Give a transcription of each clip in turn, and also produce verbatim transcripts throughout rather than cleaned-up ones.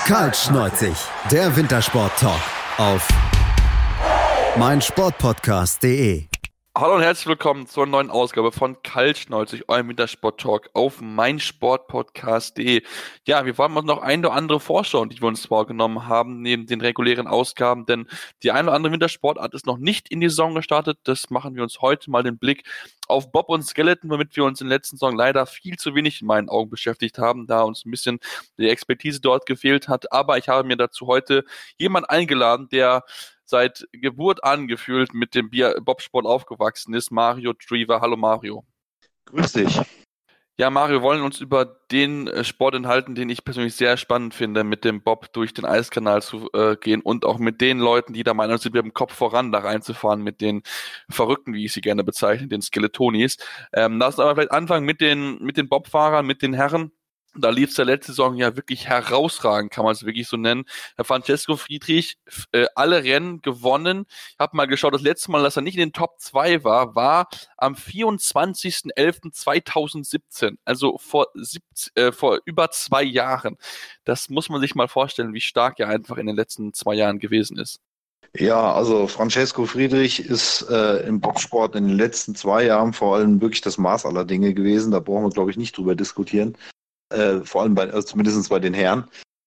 Kaltschneuzig, der Wintersport-Talk auf meinsportpodcast punkt de. Hallo und herzlich willkommen zur neuen Ausgabe von Kaltschneuzig, eurem Wintersport-Talk auf meinsportpodcast punkt de. Ja, wir wollen uns noch eine oder andere vorschauen, die wir uns vorgenommen haben, neben den regulären Ausgaben, denn die eine oder andere Wintersportart ist noch nicht in die Saison gestartet. Das machen wir uns heute mal den Blick auf Bob und Skeleton, womit wir uns in der letzten Saison leider viel zu wenig in meinen Augen beschäftigt haben, da uns ein bisschen die Expertise dort gefehlt hat. Aber ich habe mir dazu heute jemanden eingeladen, der seit Geburt an gefühlt mit dem Bobsport aufgewachsen ist, Mario Driver. Hallo Mario. Grüß dich. Ja, Mario, wir wollen uns über den Sport enthalten, den ich persönlich sehr spannend finde, mit dem Bob durch den Eiskanal zu äh, gehen und auch mit den Leuten, die der Meinung sind, mit dem Kopf voran da reinzufahren, mit den Verrückten, wie ich sie gerne bezeichne, den Skeletonis. Ähm, lass uns aber vielleicht anfangen mit den, mit den Bobfahrern, mit den Herren. Da lief es ja letzte Saison ja wirklich herausragend, kann man es wirklich so nennen. Herr Francesco Friedrich, äh, alle Rennen gewonnen. Ich habe mal geschaut, das letzte Mal, dass er nicht in den Top zwei war, war am vierundzwanzigsten elften zweitausendsiebzehn, also vor, siebzehn, äh, vor über zwei Jahren. Das muss man sich mal vorstellen, wie stark er einfach in den letzten zwei Jahren gewesen ist. Ja, also Francesco Friedrich ist äh, im Bobsport in den letzten zwei Jahren vor allem wirklich das Maß aller Dinge gewesen. Da brauchen wir, glaube ich, nicht drüber diskutieren. Äh, vor allem bei, also zumindest bei den Herren.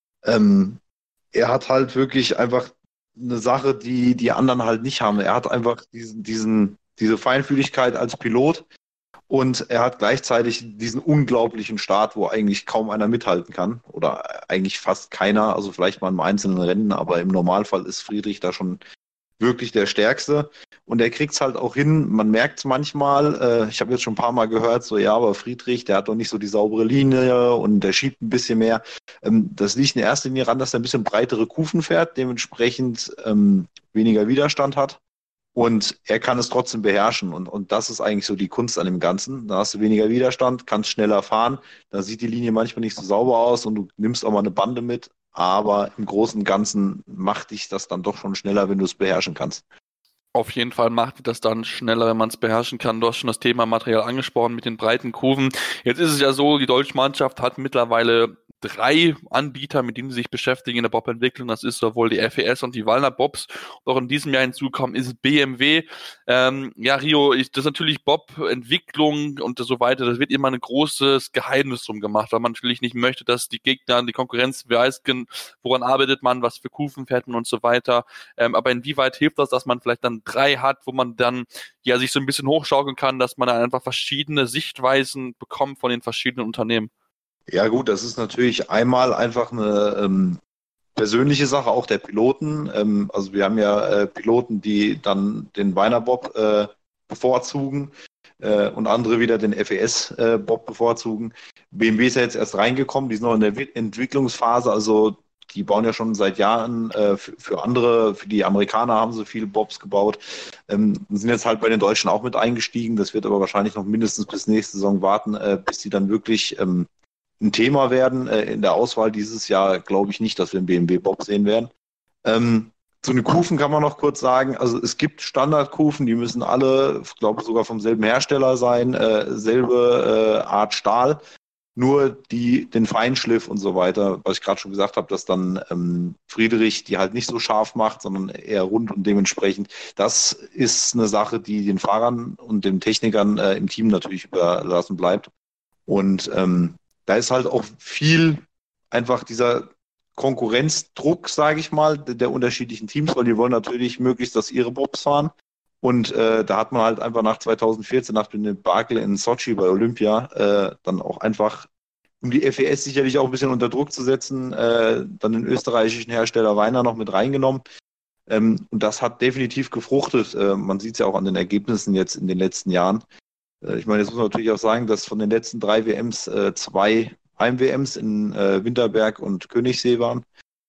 Ähm, er hat halt wirklich einfach eine Sache, die die anderen halt nicht haben. Er hat einfach diesen, diesen, diese Feinfühligkeit als Pilot und er hat gleichzeitig diesen unglaublichen Start, wo eigentlich kaum einer mithalten kann oder eigentlich fast keiner, also vielleicht mal im einzelnen Rennen, aber im Normalfall ist Friedrich da schon wirklich der Stärkste. Und er kriegt es halt auch hin, man merkt es manchmal, äh, ich habe jetzt schon ein paar Mal gehört, so ja, aber Friedrich, der hat doch nicht so die saubere Linie und der schiebt ein bisschen mehr. Ähm, das liegt in erster Linie daran, dass er ein bisschen breitere Kufen fährt, dementsprechend ähm, weniger Widerstand hat. Und er kann es trotzdem beherrschen. Und, und das ist eigentlich so die Kunst an dem Ganzen. Da hast du weniger Widerstand, kannst schneller fahren. Da sieht die Linie manchmal nicht so sauber aus und du nimmst auch mal eine Bande mit. Aber im Großen und Ganzen macht dich das dann doch schon schneller, wenn du es beherrschen kannst. Auf jeden Fall macht das dann schneller, wenn man es beherrschen kann. Du hast schon das Thema Material angesprochen mit den breiten Kurven. Jetzt ist es ja so, die deutsche Mannschaft hat mittlerweile drei Anbieter, mit denen sie sich beschäftigen in der Bob-Entwicklung. Das ist sowohl die F E S und die Wallner Bobs. Und auch in diesem Jahr hinzukommen ist B M W. Ähm, ja, Rio, das ist natürlich Bob-Entwicklung und so weiter. Das wird immer ein großes Geheimnis drum gemacht, weil man natürlich nicht möchte, dass die Gegner, die Konkurrenz weiß, woran arbeitet man, was für Kufen fährt man und so weiter. Ähm, aber inwieweit hilft das, dass man vielleicht dann drei hat, wo man dann ja sich so ein bisschen hochschaukeln kann, dass man dann einfach verschiedene Sichtweisen bekommt von den verschiedenen Unternehmen? Ja gut, das ist natürlich einmal einfach eine ähm, persönliche Sache, auch der Piloten. Ähm, also wir haben ja äh, Piloten, die dann den Wallner Bob äh, bevorzugen äh, und andere wieder den F E S äh, Bob bevorzugen. B M W ist ja jetzt erst reingekommen, die sind noch in der Entwicklungsphase, also die bauen ja schon seit Jahren äh, für, für andere, für die Amerikaner haben sie viele Bobs gebaut, ähm, sind jetzt halt bei den Deutschen auch mit eingestiegen. Das wird aber wahrscheinlich noch mindestens bis nächste Saison warten, äh, bis die dann wirklich ähm, ein Thema werden. Äh, in der Auswahl dieses Jahr glaube ich nicht, dass wir einen B M W Bob sehen werden. Ähm, zu den Kufen kann man noch kurz sagen, also es gibt Standardkufen, die müssen alle, ich glaube sogar vom selben Hersteller sein, äh, selbe äh, Art Stahl. Nur die, den Feinschliff und so weiter, was ich gerade schon gesagt habe, dass dann ähm, Friedrich die halt nicht so scharf macht, sondern eher rund und dementsprechend, das ist eine Sache, die den Fahrern und den Technikern äh, im Team natürlich überlassen bleibt. Und ähm, da ist halt auch viel einfach dieser Konkurrenzdruck, sage ich mal, der, der unterschiedlichen Teams, weil die wollen natürlich möglichst, dass ihre Bobs fahren. Und äh, da hat man halt einfach nach zweitausendvierzehn, nach dem Debakel in Sochi bei Olympia, äh, dann auch einfach, um die F E S sicherlich auch ein bisschen unter Druck zu setzen, äh, dann den österreichischen Hersteller Weiner noch mit reingenommen. Ähm, und das hat definitiv gefruchtet. Äh, man sieht es ja auch an den Ergebnissen jetzt in den letzten Jahren. Äh, ich meine, jetzt muss man natürlich auch sagen, dass von den letzten drei W Ms äh, zwei Heim-W Ms in äh, Winterberg und Königssee waren.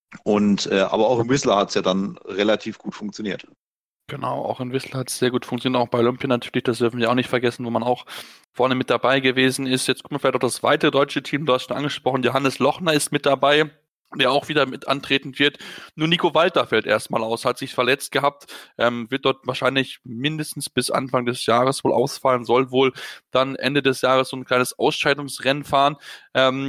Und äh, aber auch in Whistler hat es ja dann relativ gut funktioniert. Genau, auch in Whistler hat es sehr gut funktioniert, auch bei Olympia natürlich, das dürfen wir auch nicht vergessen, wo man auch vorne mit dabei gewesen ist. Jetzt gucken wir vielleicht auch das weitere deutsche Team, du hast schon angesprochen, Johannes Lochner ist mit dabei, der auch wieder mit antreten wird. Nur Nico Walter fällt erstmal aus, hat sich verletzt gehabt, ähm, wird dort wahrscheinlich mindestens bis Anfang des Jahres wohl ausfallen, soll wohl dann Ende des Jahres so ein kleines Ausscheidungsrennen fahren. Ähm,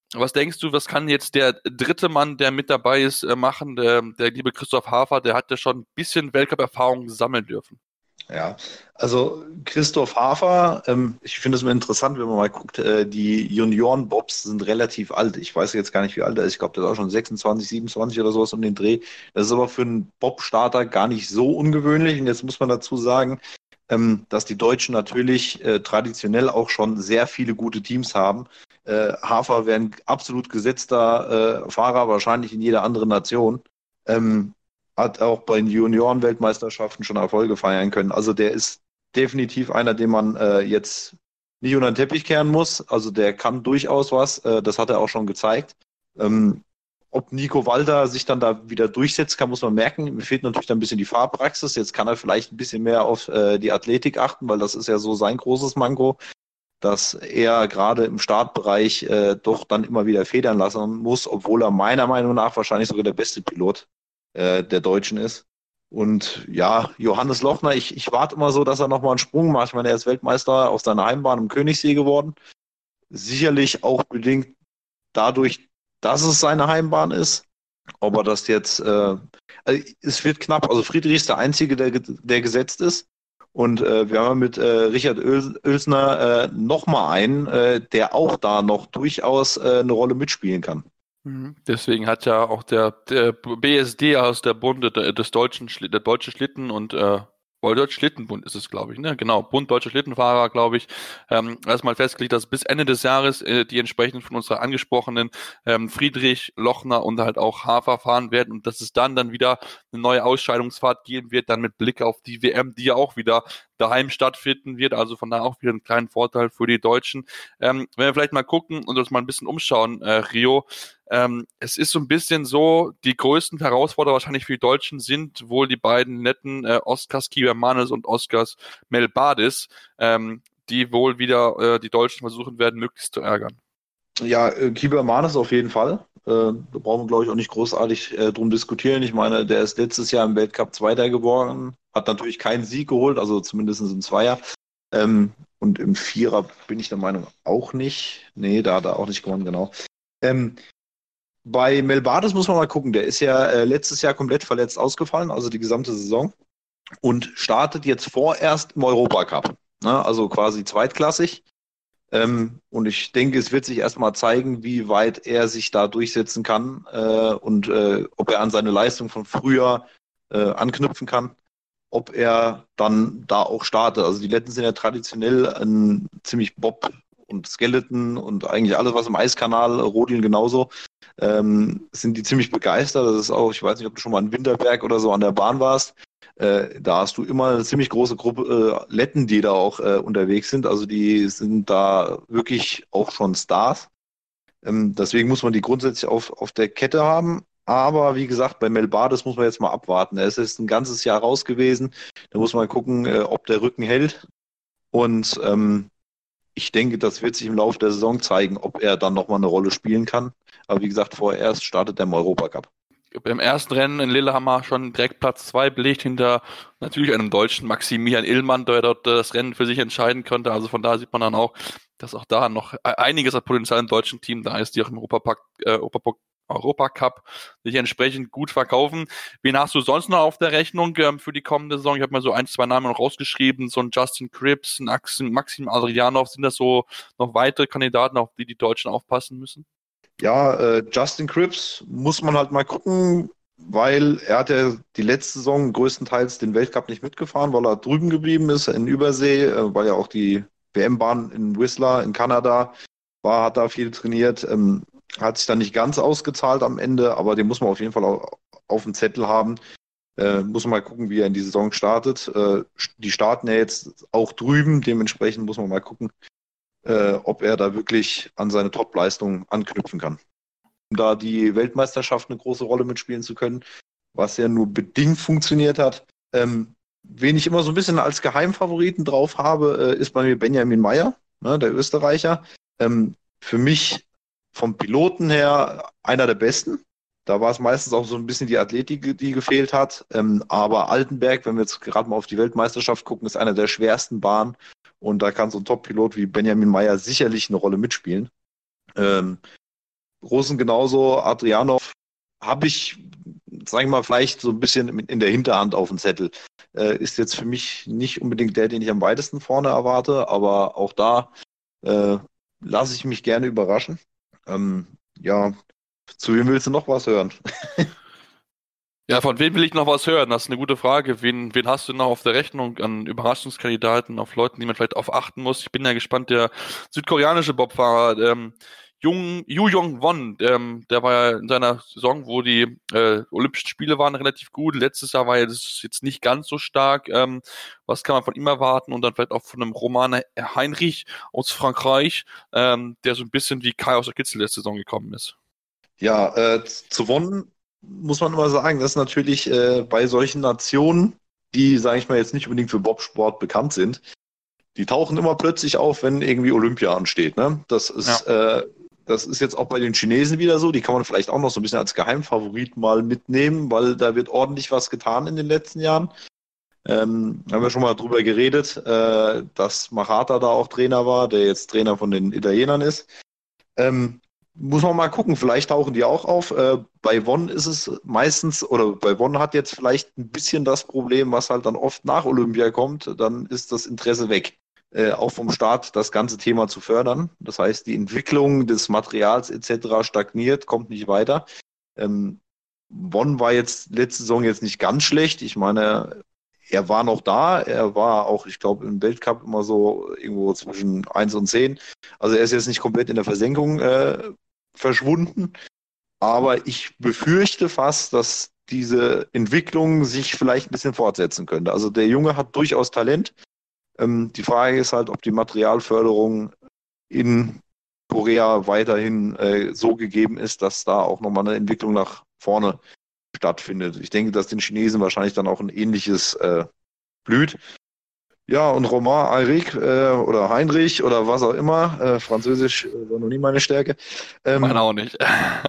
Was denkst du, was kann jetzt der dritte Mann, der mit dabei ist, äh, machen? Der, der liebe Christoph Hafer, der hat ja schon ein bisschen Weltcup-Erfahrung sammeln dürfen. Ja, also Christoph Hafer, ähm, ich finde es immer interessant, wenn man mal guckt, äh, die Junioren-Bobs sind relativ alt. Ich weiß jetzt gar nicht, wie alt er ist. Ich glaube, der ist auch schon sechsundzwanzig, siebenundzwanzig oder sowas um den Dreh. Das ist aber für einen Bob-Starter gar nicht so ungewöhnlich. Und jetzt muss man dazu sagen, ähm, dass die Deutschen natürlich äh, traditionell auch schon sehr viele gute Teams haben. Äh, Hafer wäre ein absolut gesetzter äh, Fahrer, wahrscheinlich in jeder anderen Nation. Ähm, Hat auch bei den Junioren-Weltmeisterschaften schon Erfolge feiern können. Also der ist definitiv einer, den man äh, jetzt nicht unter den Teppich kehren muss. Also der kann durchaus was. Äh, das hat er auch schon gezeigt. Ähm, ob Nico Walter sich dann da wieder durchsetzt, kann, muss man merken. Mir fehlt natürlich dann ein bisschen die Fahrpraxis. Jetzt kann er vielleicht ein bisschen mehr auf äh, die Athletik achten, weil das ist ja so sein großes Manko, dass er gerade im Startbereich äh, doch dann immer wieder federn lassen muss, obwohl er meiner Meinung nach wahrscheinlich sogar der beste Pilot äh, der Deutschen ist. Und ja, Johannes Lochner, ich, ich warte immer so, dass er nochmal einen Sprung macht. Ich meine, er ist Weltmeister auf seiner Heimbahn im Königssee geworden. Sicherlich auch bedingt dadurch, dass es seine Heimbahn ist. Ob er das jetzt, äh, also es wird knapp. Also Friedrich ist der Einzige, der, der gesetzt ist. Und äh, wir haben mit äh, Richard Öl, Oelsner äh, nochmal einen, äh, der auch da noch durchaus äh, eine Rolle mitspielen kann. Mhm. Deswegen hat ja auch der, der B S D aus der Bunde des deutschen, der deutsche Schlitten und äh, Deutsche Schlittenbund ist es, glaube ich, ne? Genau, Bund Deutscher Schlittenfahrer, glaube ich, ähm, erstmal festgelegt, dass bis Ende des Jahres äh, die entsprechenden von uns angesprochenen ähm, Friedrich, Lochner und halt auch Hafer fahren werden und dass es dann dann wieder eine neue Ausscheidungsfahrt geben wird, dann mit Blick auf die W M, die ja auch wieder daheim stattfinden wird, also von daher auch wieder einen kleinen Vorteil für die Deutschen. Ähm, wenn wir vielleicht mal gucken und uns mal ein bisschen umschauen, äh, Rio, Ähm, es ist so ein bisschen so, die größten Herausforderer wahrscheinlich für die Deutschen sind wohl die beiden netten äh, Oskars Kibermanis und Oskars Melbardis, ähm, die wohl wieder äh, die Deutschen versuchen werden, möglichst zu ärgern. Ja, äh, Kibermanis auf jeden Fall. Äh, da brauchen wir, glaube ich, auch nicht großartig äh, drum diskutieren. Ich meine, der ist letztes Jahr im Weltcup Zweiter geworden, hat natürlich keinen Sieg geholt, also zumindest im Zweier. Ähm, und im Vierer bin ich der Meinung auch nicht. Nee, da hat er auch nicht gewonnen, genau. Ähm, Bei Melbardis muss man mal gucken, der ist ja äh, letztes Jahr komplett verletzt ausgefallen, also die gesamte Saison, und startet jetzt vorerst im Europacup. Ne? Also quasi zweitklassig. Ähm, und ich denke, es wird sich erstmal zeigen, wie weit er sich da durchsetzen kann äh, und äh, ob er an seine Leistung von früher äh, anknüpfen kann, ob er dann da auch startet. Also die Letten sind ja traditionell ein ziemlich Bob und Skeleton und eigentlich alles, was im Eiskanal, Rodin genauso, ähm, sind die ziemlich begeistert. Das ist auch, ich weiß nicht, ob du schon mal in Winterberg oder so an der Bahn warst. Äh, da hast du immer eine ziemlich große Gruppe äh, Letten, die da auch äh, unterwegs sind. Also die sind da wirklich auch schon Stars. Ähm, deswegen muss man die grundsätzlich auf, auf der Kette haben. Aber wie gesagt, bei Melbardis muss man jetzt mal abwarten. Er ist jetzt ein ganzes Jahr raus gewesen. Da muss man gucken, äh, ob der Rücken hält. Und ähm, ich denke, das wird sich im Laufe der Saison zeigen, ob er dann nochmal eine Rolle spielen kann. Aber wie gesagt, vorerst startet er im Europacup. Beim ersten Rennen in Lillehammer schon direkt Platz zwei belegt hinter natürlich einem Deutschen Maximilian Illmann, der dort das Rennen für sich entscheiden könnte. Also von daher sieht man dann auch, dass auch da noch einiges an Potenzial im deutschen Team da ist, die auch im Europacup, äh, Europacup, Europacup sich entsprechend gut verkaufen. Wen hast du sonst noch auf der Rechnung ähm, für die kommende Saison? Ich habe mal so ein, zwei Namen noch rausgeschrieben, so ein Justin Cripps, ein Axel, Maxim Adrianov. Sind das so noch weitere Kandidaten, auf die die Deutschen aufpassen müssen? Ja, äh, Justin Cripps muss man halt mal gucken, weil er hat ja die letzte Saison größtenteils den Weltcup nicht mitgefahren, weil er drüben geblieben ist in Übersee, äh, weil ja auch die W M-Bahn in Whistler in Kanada war, hat da viel trainiert, ähm, hat sich dann nicht ganz ausgezahlt am Ende, aber den muss man auf jeden Fall auch auf dem Zettel haben. Äh, muss man mal gucken, wie er in die Saison startet. Äh, die starten ja jetzt auch drüben, dementsprechend muss man mal gucken, Äh, ob er da wirklich an seine Top-Leistung anknüpfen kann. Um da die Weltmeisterschaft eine große Rolle mitspielen zu können, was ja nur bedingt funktioniert hat. Ähm, wen ich immer so ein bisschen als Geheimfavoriten drauf habe, äh, ist bei mir Benjamin Meyer, ne, der Österreicher. Ähm, für mich vom Piloten her einer der besten. Da war es meistens auch so ein bisschen die Athletik, die gefehlt hat. Ähm, aber Altenberg, wenn wir jetzt gerade mal auf die Weltmeisterschaft gucken, ist einer der schwersten Bahnen. Und da kann so ein Top-Pilot wie Benjamin Meyer sicherlich eine Rolle mitspielen. Ähm, Großen genauso. Adrianov habe ich, sag ich mal, vielleicht so ein bisschen in der Hinterhand auf dem Zettel. Äh, ist jetzt für mich nicht unbedingt der, den ich am weitesten vorne erwarte, aber auch da äh, lasse ich mich gerne überraschen. Ähm, ja, zu wem willst du noch was hören? Ja, von wem will ich noch was hören? Das ist eine gute Frage. Wen, wen hast du noch auf der Rechnung an Überraschungskandidaten, auf Leuten, die man vielleicht auf achten muss? Ich bin ja gespannt, der südkoreanische Bobfahrer, ähm, Jung, Yu Jong-won, ähm, der war ja in seiner Saison, wo die äh, Olympischen Spiele waren, relativ gut. Letztes Jahr war er das jetzt nicht ganz so stark. Ähm, was kann man von ihm erwarten? Und dann vielleicht auch von einem Roman Heinrich aus Frankreich, ähm, der so ein bisschen wie Kai aus der Kitzel letzte Saison gekommen ist. Ja, äh, zu Won muss man immer sagen, dass natürlich äh, bei solchen Nationen, die, sage ich mal, jetzt nicht unbedingt für Bobsport bekannt sind, die tauchen immer plötzlich auf, wenn irgendwie Olympia ansteht. Ne? Das ist, ja. äh, das ist jetzt auch bei den Chinesen wieder so. Die kann man vielleicht auch noch so ein bisschen als Geheimfavorit mal mitnehmen, weil da wird ordentlich was getan in den letzten Jahren. Ähm, haben wir schon mal drüber geredet, äh, dass Machata da auch Trainer war, der jetzt Trainer von den Italienern ist. Ähm, Muss man mal gucken, vielleicht tauchen die auch auf. Äh, bei Won ist es meistens, oder bei Won hat jetzt vielleicht ein bisschen das Problem, was halt dann oft nach Olympia kommt, dann ist das Interesse weg, äh, auch vom Staat das ganze Thema zu fördern. Das heißt, die Entwicklung des Materials et cetera stagniert, kommt nicht weiter. Ähm, Won war jetzt letzte Saison jetzt nicht ganz schlecht. Ich meine, er war noch da, er war auch, ich glaube, im Weltcup immer so irgendwo zwischen eins und zehn. Also er ist jetzt nicht komplett in der Versenkung äh, verschwunden. Aber ich befürchte fast, dass diese Entwicklung sich vielleicht ein bisschen fortsetzen könnte. Also der Junge hat durchaus Talent. Ähm, die Frage ist halt, ob die Materialförderung in Korea weiterhin äh, so gegeben ist, dass da auch nochmal eine Entwicklung nach vorne stattfindet. Ich denke, dass den Chinesen wahrscheinlich dann auch ein ähnliches äh, blüht. Ja, und Romain Heinrich äh, oder Heinrich oder was auch immer, äh, Französisch äh, war noch nie meine Stärke. Ähm, Meine auch nicht.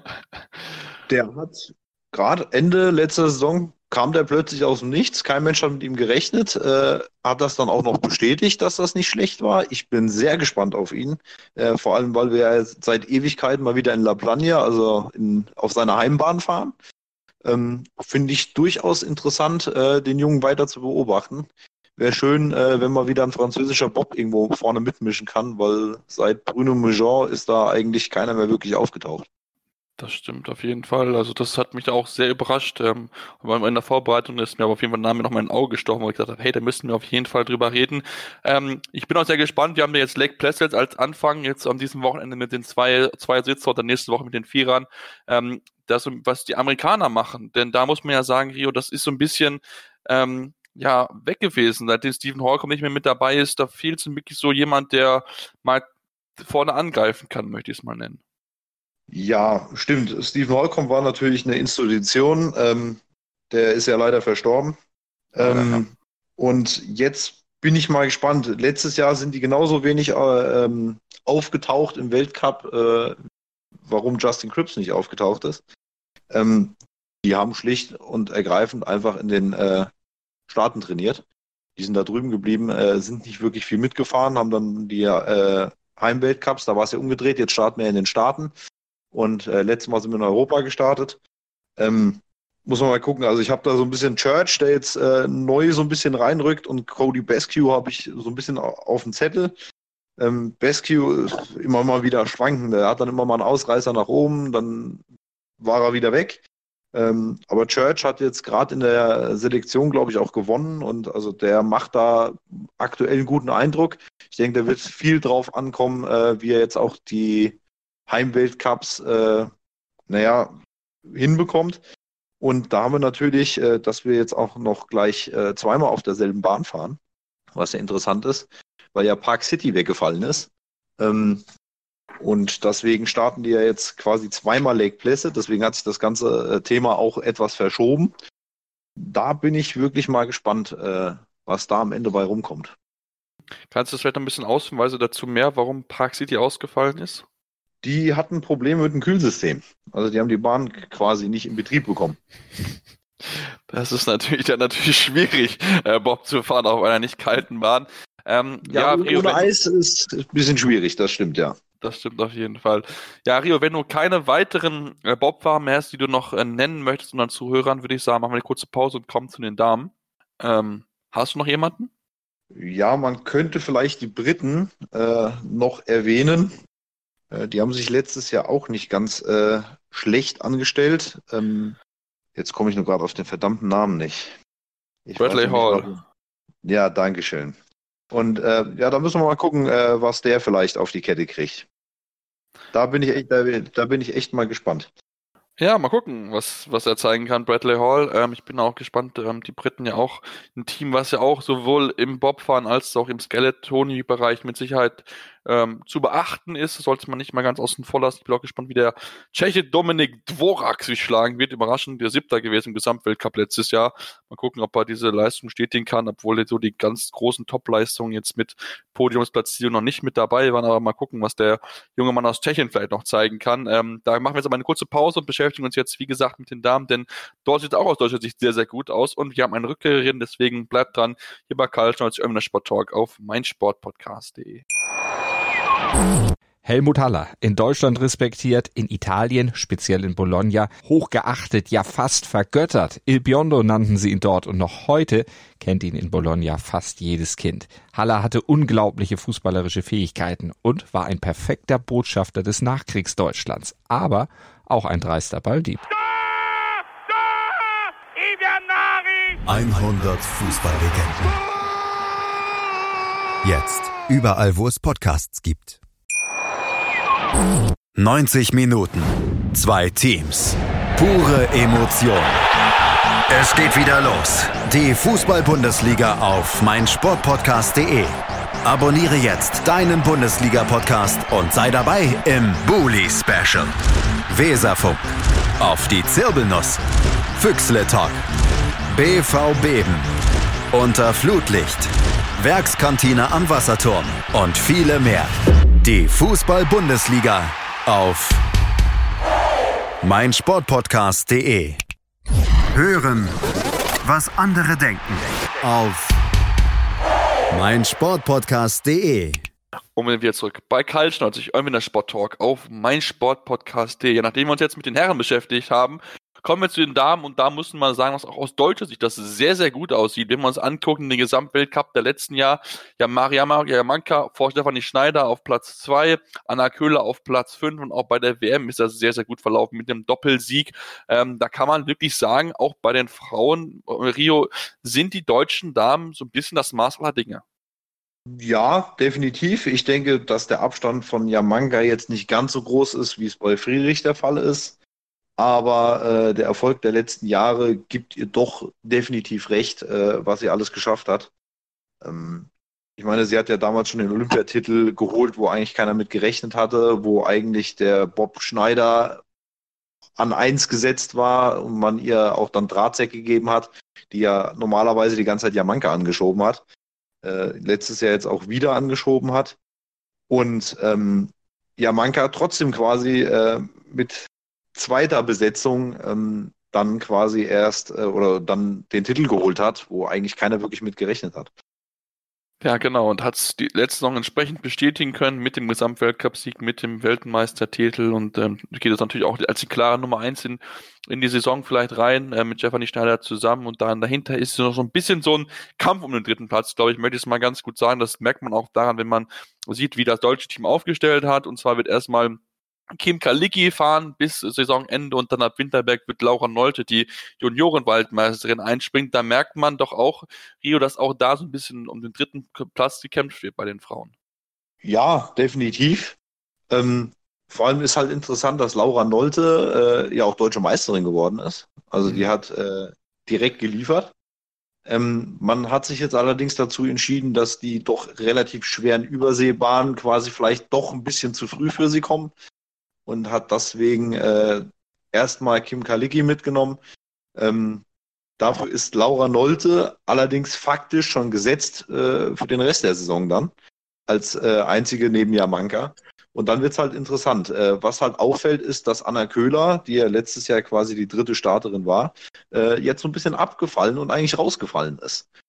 Der hat gerade Ende letzter Saison kam der plötzlich aus dem Nichts. Kein Mensch hat mit ihm gerechnet, äh, hat das dann auch noch bestätigt, dass das nicht schlecht war. Ich bin sehr gespannt auf ihn, äh, vor allem, weil wir ja seit Ewigkeiten mal wieder in La Plagne, also in, auf seiner Heimbahn fahren. Ähm, Finde ich durchaus interessant, äh, den Jungen weiter zu beobachten. Wäre schön, äh, wenn mal wieder ein französischer Bob irgendwo vorne mitmischen kann, weil seit Bruno Mejean ist da eigentlich keiner mehr wirklich aufgetaucht. Das stimmt auf jeden Fall. Also das hat mich da auch sehr überrascht. Ähm, in der Vorbereitung ist mir aber auf jeden Fall ein Name noch mal in ein Auge gestochen, wo ich gesagt habe, hey, da müssen wir auf jeden Fall drüber reden. Ähm, ich bin auch sehr gespannt. Wir haben ja jetzt Lake Placid als Anfang, jetzt an diesem Wochenende mit den zwei, zwei Sitzer oder nächste Woche mit den Vierern. Ähm, das, was die Amerikaner machen. Denn da muss man ja sagen, Rio, das ist so ein bisschen ähm, ja weg gewesen. Seitdem Stephen Holcomb nicht mehr mit dabei ist, da fehlt es wirklich so jemand, der mal vorne angreifen kann, möchte ich es mal nennen. Ja, stimmt. Stephen Holcomb war natürlich eine Institution. Ähm, der ist ja leider verstorben. Ähm, ja. Und jetzt bin ich mal gespannt. Letztes Jahr sind die genauso wenig äh, ähm, aufgetaucht im Weltcup, äh, warum Justin Cripps nicht aufgetaucht ist. Ähm, die haben schlicht und ergreifend einfach in den äh, Staaten trainiert. Die sind da drüben geblieben, äh, sind nicht wirklich viel mitgefahren, haben dann die äh, Heimweltcups, da war es ja umgedreht, jetzt starten wir in den Staaten. Und äh, letztes Mal sind wir in Europa gestartet. Ähm, muss man mal gucken. Also ich habe da so ein bisschen Church, der jetzt äh, neu so ein bisschen reinrückt, und Cody Beskew habe ich so ein bisschen auf dem Zettel. Ähm, Beskew ist immer mal wieder schwankend. Der hat dann immer mal einen Ausreißer nach oben, dann war er wieder weg. Ähm, aber Church hat jetzt gerade in der Selektion, glaube ich, auch gewonnen, und also der macht da aktuell einen guten Eindruck. Ich denke, da wird viel drauf ankommen, äh, wie er jetzt auch die Heimweltcups, äh, naja, hinbekommt. Und da haben wir natürlich, äh, dass wir jetzt auch noch gleich äh, zweimal auf derselben Bahn fahren, was ja interessant ist, weil ja Park City weggefallen ist. Ähm, und deswegen starten die ja jetzt quasi zweimal Lake Placid, deswegen hat sich das ganze äh, Thema auch etwas verschoben. Da bin ich wirklich mal gespannt, äh, was da am Ende bei rumkommt. Kannst du das vielleicht ein bisschen ausführen, weil dazu mehr, warum Park City ausgefallen ist? Die hatten Probleme mit dem Kühlsystem. Also die haben die Bahn quasi nicht in Betrieb bekommen. Das ist natürlich dann natürlich schwierig, äh, Bob zu fahren auf einer nicht kalten Bahn. Ähm, ja, ja, ohne Rio, Eis ist ein bisschen schwierig, das stimmt, ja. Das stimmt auf jeden Fall. Ja, Rio, wenn du keine weiteren äh, Bobfahrer mehr hast, die du noch äh, nennen möchtest, unseren Zuhörern, würde ich sagen, machen wir eine kurze Pause und kommen zu den Damen. Ähm, hast du noch jemanden? Ja, man könnte vielleicht die Briten äh, noch erwähnen. Äh, die haben sich letztes Jahr auch nicht ganz äh, schlecht angestellt. Ähm, jetzt komme ich nur gerade auf den verdammten Namen nicht. Ich Bradley weiß noch nicht, Hall. was- Ja, dankeschön. Und äh, ja, da müssen wir mal gucken, äh, was der vielleicht auf die Kette kriegt. Da bin ich echt, da, da bin ich echt mal gespannt. Ja, mal gucken, was, was er zeigen kann, Bradley Hall. Ähm, ich bin auch gespannt. Ähm, die Briten ja auch ein Team, was ja auch sowohl im Bobfahren als auch im Skeletoni-Bereich mit Sicherheit ähm, zu beachten ist. Das sollte man nicht mal ganz außen vor lassen. Ich bin auch gespannt, wie der Tscheche Dominik Dvorak sich schlagen wird. Überraschend, der Siebter gewesen im Gesamtweltcup letztes Jahr. Mal gucken, ob er diese Leistung bestätigen kann, obwohl so die ganz großen Top-Leistungen jetzt mit Podiumsplatzierung noch nicht mit dabei waren. Aber mal gucken, was der junge Mann aus Tschechien vielleicht noch zeigen kann. Ähm, da machen wir jetzt aber eine kurze Pause und beschäftigen uns jetzt, wie gesagt, mit den Damen, denn dort sieht es auch aus deutscher Sicht sehr, sehr gut aus und wir haben eine Rückkehrerin, deswegen bleibt dran, hier bei Karl Schnolz, Ömner Sport Talk auf meinsportpodcast punkt de. Helmut Haller, in Deutschland respektiert, in Italien, speziell in Bologna, hochgeachtet, ja fast vergöttert. Il Biondo nannten sie ihn dort und noch heute kennt ihn in Bologna fast jedes Kind. Haller hatte unglaubliche fußballerische Fähigkeiten und war ein perfekter Botschafter des Nachkriegsdeutschlands, aber auch ein dreister Balldieb. hundert Fußballlegenden. Jetzt überall, wo es Podcasts gibt. neunzig Minuten, zwei Teams, pure Emotion. Es geht wieder los. Die Fußball-Bundesliga auf meinsportpodcast punkt de. Abonniere jetzt deinen Bundesliga-Podcast und sei dabei im Bully-Special. Weserfunk, auf die Zirbelnuss, Füchsle Talk, B V Beben, unter Flutlicht, Werkskantine am Wasserturm und viele mehr. Die Fußball-Bundesliga auf meinsportpodcast punkt de. Hören, was andere denken auf meinsportpodcast punkt de. Und wir wieder zurück bei Karl Schnolz, Ömner Sport Talk auf meinsportpodcast punkt de. Ja, nachdem wir uns jetzt mit den Herren beschäftigt haben, kommen wir zu den Damen und da muss man sagen, dass auch aus deutscher Sicht das sehr, sehr gut aussieht. Wenn wir uns angucken, den Gesamtweltcup der letzten Jahr, ja, Mariama Jamanka vor Stefanie Schneider auf Platz zwei, Anna Köhler auf Platz fünf und auch bei der W M ist das sehr, sehr gut verlaufen mit einem Doppelsieg. Ähm, da kann man wirklich sagen, auch bei den Frauen, Rio, sind die deutschen Damen so ein bisschen das Maß aller Dinge. Ja, definitiv. Ich denke, dass der Abstand von Jamanka jetzt nicht ganz so groß ist, wie es bei Friedrich der Fall ist. Aber äh, der Erfolg der letzten Jahre gibt ihr doch definitiv recht, äh, was sie alles geschafft hat. Ähm, ich meine, sie hat ja damals schon den Olympiatitel geholt, wo eigentlich keiner mit gerechnet hatte, wo eigentlich der Bob Schneider an eins gesetzt war und man ihr auch dann Drahtsäcke gegeben hat, die ja normalerweise die ganze Zeit Jamanka angeschoben hat. Äh, letztes Jahr jetzt auch wieder angeschoben hat. Und ähm, Jamanka trotzdem quasi äh, mit zweiter Besetzung ähm, dann quasi erst äh, oder dann den Titel geholt hat, wo eigentlich keiner wirklich mit gerechnet hat. Ja, genau, und hat es die letzte Saison entsprechend bestätigen können mit dem Gesamtweltcup-Sieg, mit dem Weltmeistertitel und ähm, geht es natürlich auch als die klare Nummer eins in, in die Saison vielleicht rein, äh, mit Stefanie Schneider zusammen und dann dahinter ist noch so ein bisschen so ein Kampf um den dritten Platz, glaube ich, möchte ich es mal ganz gut sagen, das merkt man auch daran, wenn man sieht, wie das deutsche Team aufgestellt hat, und zwar wird erstmal Kim Kalicki fahren bis Saisonende und dann ab Winterberg wird Laura Nolte, die Juniorenwaldmeisterin, einspringt. Da merkt man doch auch, Rio, dass auch da so ein bisschen um den dritten Platz gekämpft wird bei den Frauen. Ja, definitiv. Ähm, vor allem ist halt interessant, dass Laura Nolte äh, ja auch deutsche Meisterin geworden ist. Also die hat äh, direkt geliefert. Ähm, man hat sich jetzt allerdings dazu entschieden, dass die doch relativ schweren Überseebahnen quasi vielleicht doch ein bisschen zu früh für sie kommen. Und hat deswegen äh, erstmal Kim Kalicki mitgenommen. Ähm, dafür ist Laura Nolte allerdings faktisch schon gesetzt äh, für den Rest der Saison dann, als äh, einzige neben Jamanka. Und dann wird es halt interessant. Äh, was halt auffällt, ist, dass Anna Köhler, die ja letztes Jahr quasi die dritte Starterin war, äh, jetzt so ein bisschen abgefallen und eigentlich rausgefallen ist.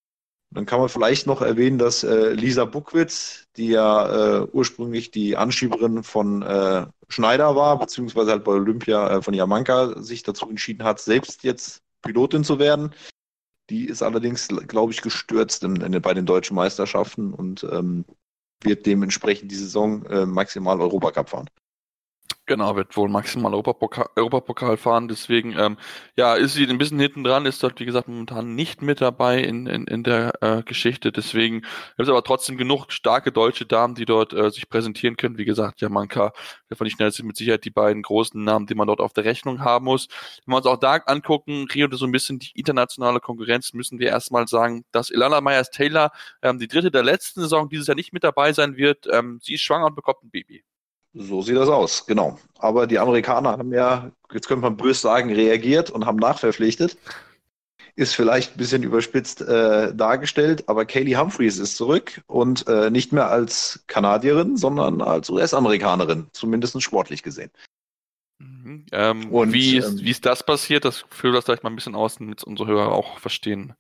Dann kann man vielleicht noch erwähnen, dass äh, Lisa Buckwitz, die ja äh, ursprünglich die Anschieberin von äh, Schneider war, beziehungsweise halt bei Olympia äh, von Jamanka sich dazu entschieden hat, selbst jetzt Pilotin zu werden. Die ist allerdings, glaube ich, gestürzt in, in, bei den deutschen Meisterschaften und ähm, wird dementsprechend die Saison äh, maximal Europacup fahren. Genau, wird wohl maximal Europapokal, Europapokal fahren, deswegen ähm, ja, ist sie ein bisschen hinten dran, ist dort, wie gesagt, momentan nicht mit dabei in, in, in der äh, Geschichte, deswegen gibt es aber trotzdem genug starke deutsche Damen, die dort äh, sich präsentieren können, wie gesagt, Jamanka, Stefanie Schnell sind mit Sicherheit die beiden großen Namen, die man dort auf der Rechnung haben muss. Wenn wir uns auch da angucken, Rio, so ein bisschen die internationale Konkurrenz, müssen wir erstmal sagen, dass Ilana Meyers-Taylor ähm, die dritte der letzten Saison dieses Jahr nicht mit dabei sein wird, ähm, sie ist schwanger und bekommt ein Baby. So sieht das aus, genau. Aber die Amerikaner haben ja, jetzt könnte man böse sagen, reagiert und haben nachverpflichtet. Ist vielleicht ein bisschen überspitzt äh, dargestellt, aber Kaylee Humphries ist zurück und äh, nicht mehr als Kanadierin, sondern als U S-Amerikanerin, zumindest sportlich gesehen. Mhm. Ähm, Und, wie, ist, ähm, wie ist das passiert? Das führt das vielleicht mal ein bisschen aus, damit unsere Hörer auch verstehen.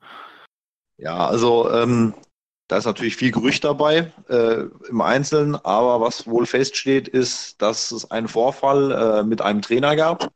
Ja, also ähm, da ist natürlich viel Gerücht dabei äh, im Einzelnen, aber was wohl feststeht, ist, dass es einen Vorfall äh, mit einem Trainer gab,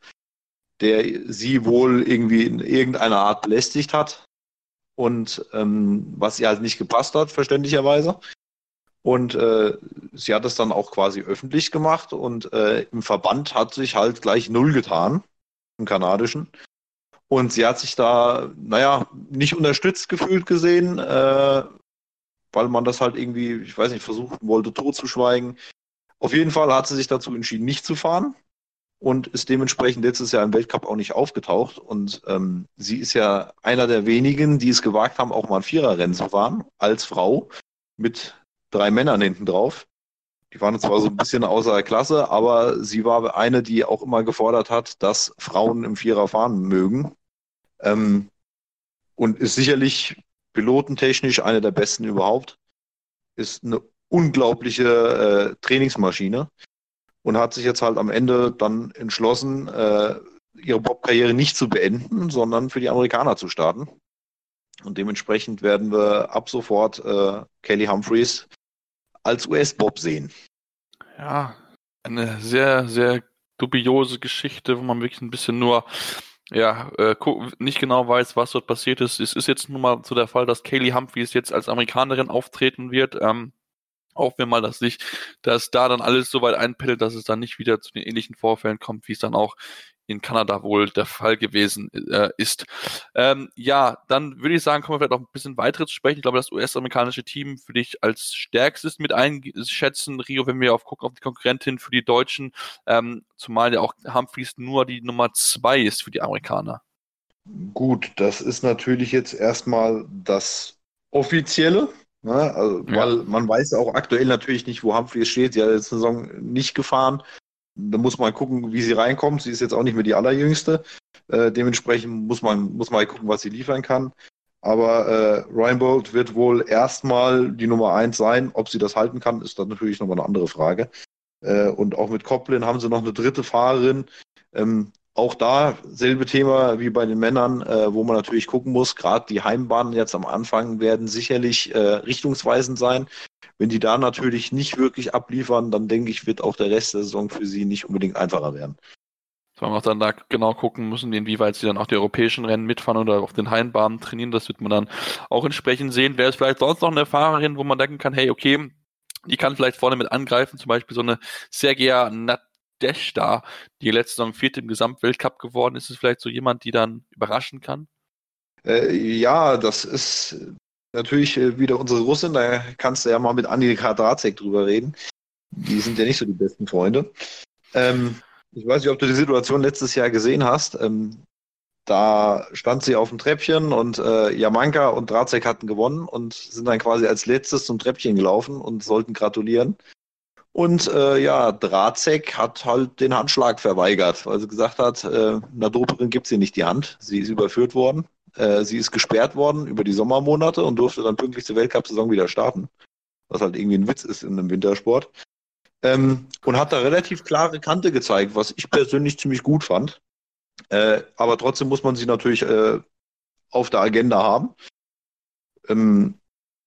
der sie wohl irgendwie in irgendeiner Art belästigt hat und ähm, was ihr halt nicht gepasst hat, verständlicherweise. Und äh, sie hat es dann auch quasi öffentlich gemacht und äh, im Verband hat sich halt gleich null getan, im kanadischen. Und sie hat sich da, naja, nicht unterstützt gefühlt gesehen, äh, weil man das halt irgendwie, ich weiß nicht, versuchen wollte, totzuschweigen. Auf jeden Fall hat sie sich dazu entschieden, nicht zu fahren und ist dementsprechend letztes Jahr im Weltcup auch nicht aufgetaucht. Und ähm, sie ist ja einer der wenigen, die es gewagt haben, auch mal ein Viererrennen zu fahren, als Frau, mit drei Männern hinten drauf. Die waren zwar so ein bisschen außer Klasse, aber sie war eine, die auch immer gefordert hat, dass Frauen im Vierer fahren mögen. Ähm, und ist sicherlich pilotentechnisch eine der besten überhaupt. Ist eine unglaubliche äh, Trainingsmaschine und hat sich jetzt halt am Ende dann entschlossen, äh, ihre Bob-Karriere nicht zu beenden, sondern für die Amerikaner zu starten. Und dementsprechend werden wir ab sofort äh, Kaylee Humphries als U S-Bob sehen. Ja, eine sehr, sehr dubiose Geschichte, wo man wirklich ein bisschen nur ja, äh, nicht genau weiß, was dort passiert ist. Es ist jetzt nun mal so der Fall, dass Kaylee Humphries jetzt als Amerikanerin auftreten wird. Ähm, hoffen wir mal, dass sich, dass da dann alles so weit einpendelt, dass es dann nicht wieder zu den ähnlichen Vorfällen kommt, wie es dann auch in Kanada wohl der Fall gewesen äh, ist. Ähm, ja, dann würde ich sagen, kommen wir vielleicht noch ein bisschen weiter zu sprechen. Ich glaube, das U S-amerikanische Team würde ich als stärkstes mit einschätzen, Rio, wenn wir auf gucken auf die Konkurrentin für die Deutschen, ähm, zumal ja auch Humphries nur die Nummer zwei ist für die Amerikaner. Gut, das ist natürlich jetzt erstmal das Offizielle, ne? Also, Ja. weil man weiß ja auch aktuell natürlich nicht, wo Humphries steht. Sie hat jetzt eine Saison nicht gefahren. Da muss man gucken, wie sie reinkommt. Sie ist jetzt auch nicht mehr die allerjüngste. Äh, dementsprechend muss man, muss man gucken, was sie liefern kann. Aber äh, Ryan Bolt wird wohl erstmal die Nummer eins sein. Ob sie das halten kann, ist dann natürlich nochmal eine andere Frage. Äh, und auch mit Coplin haben sie noch eine dritte Fahrerin. Ähm, auch da selbe Thema wie bei den Männern, äh, wo man natürlich gucken muss. Gerade die Heimbahnen jetzt am Anfang werden sicherlich äh, richtungsweisend sein. Wenn die da natürlich nicht wirklich abliefern, dann denke ich, wird auch der Rest der Saison für sie nicht unbedingt einfacher werden. Sollen wir auch dann da genau gucken müssen, inwieweit sie dann auch die europäischen Rennen mitfahren oder auf den Heimbahnen trainieren. Das wird man dann auch entsprechend sehen. Wäre es vielleicht sonst noch eine Fahrerin, wo man denken kann, hey, okay, die kann vielleicht vorne mit angreifen. Zum Beispiel so eine Sergeja Nadezhda, die letzte Saison vierte im Gesamtweltcup geworden ist. Ist es vielleicht so jemand, die dann überraschen kann? Äh, ja, das ist natürlich äh, wieder unsere Russin. Da kannst du ja mal mit Annika Dracek drüber reden. Die sind ja nicht so die besten Freunde. Ähm, ich weiß nicht, ob du die Situation letztes Jahr gesehen hast. Ähm, da stand sie auf dem Treppchen und äh, Jamanka und Dracek hatten gewonnen und sind dann quasi als letztes zum Treppchen gelaufen und sollten gratulieren. Und äh, ja, Dracek hat halt den Handschlag verweigert, weil sie gesagt hat, äh, einer Doperin gibt sie nicht die Hand. Sie ist überführt worden. Äh, sie ist gesperrt worden über die Sommermonate und durfte dann pünktlich zur Weltcup-Saison wieder starten. Was halt irgendwie ein Witz ist in einem Wintersport. Ähm, und hat da relativ klare Kante gezeigt, was ich persönlich ziemlich gut fand. Äh, aber trotzdem muss man sie natürlich äh, auf der Agenda haben. Ähm,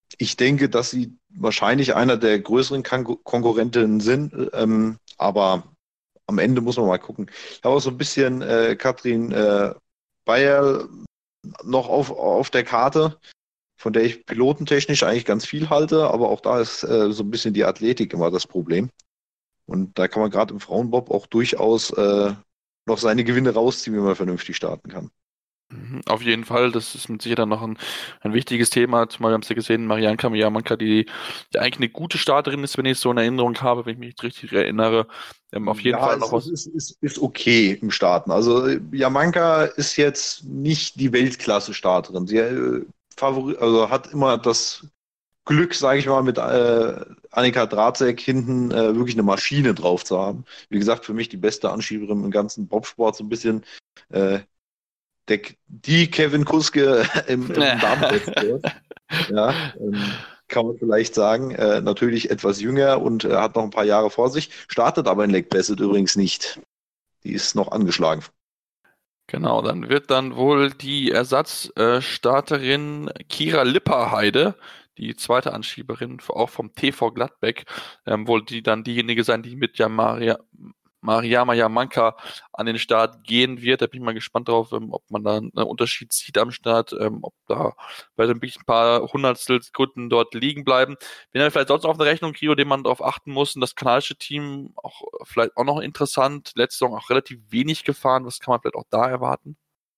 ich denke, dass sie wahrscheinlich einer der größeren Kon- Konkurrenten sind, ähm, aber am Ende muss man mal gucken. Ich habe auch so ein bisschen äh, Katrin äh, Bayer noch auf, auf der Karte, von der ich pilotentechnisch eigentlich ganz viel halte, aber auch da ist äh, so ein bisschen die Athletik immer das Problem. Und da kann man gerade im Frauenbob auch durchaus äh, noch seine Gewinne rausziehen, wenn man vernünftig starten kann. Mhm, auf jeden Fall, das ist mit Sicherheit dann noch ein, ein wichtiges Thema. Zumal wir haben es ja gesehen, Marianka Miyamanka, die, die eigentlich eine gute Starterin ist, wenn ich es so in Erinnerung habe, wenn ich mich richtig erinnere. Ähm, auf jeden Ja, Fall es noch ist, was. ist, ist, ist okay im Starten. Also Jamanka ist jetzt nicht die Weltklasse-Starterin. Sie äh, favori also hat immer das Glück, sage ich mal, mit äh, Annika Dratzek hinten äh, wirklich eine Maschine drauf zu haben. Wie gesagt, für mich die beste Anschieberin im ganzen Bobsport, so ein bisschen äh, der, die Kevin Kuske im, im Damenbobsport. Ja, ähm, kann man vielleicht sagen. Äh, natürlich etwas jünger und äh, hat noch ein paar Jahre vor sich. Startet aber in Lake Placid übrigens nicht. Die ist noch angeschlagen. Genau, dann wird dann wohl die Ersatzstarterin Kira Lipperheide, die zweite Anschieberin, auch vom T V Gladbeck, ähm, wohl die dann diejenige sein, die mit ja Maria, Mariama Yamanka an den Start gehen wird. Da bin ich mal gespannt drauf, ähm, ob man da einen Unterschied sieht am Start, ähm, ob da bei so ein paar Hundertstel Sekunden dort liegen bleiben. Wenn dann vielleicht sonst auf eine Rechnung, Kio, den man darauf achten muss, und das kanadische Team auch vielleicht auch noch interessant. Letzte Saison auch relativ wenig gefahren. Was kann man vielleicht auch da erwarten?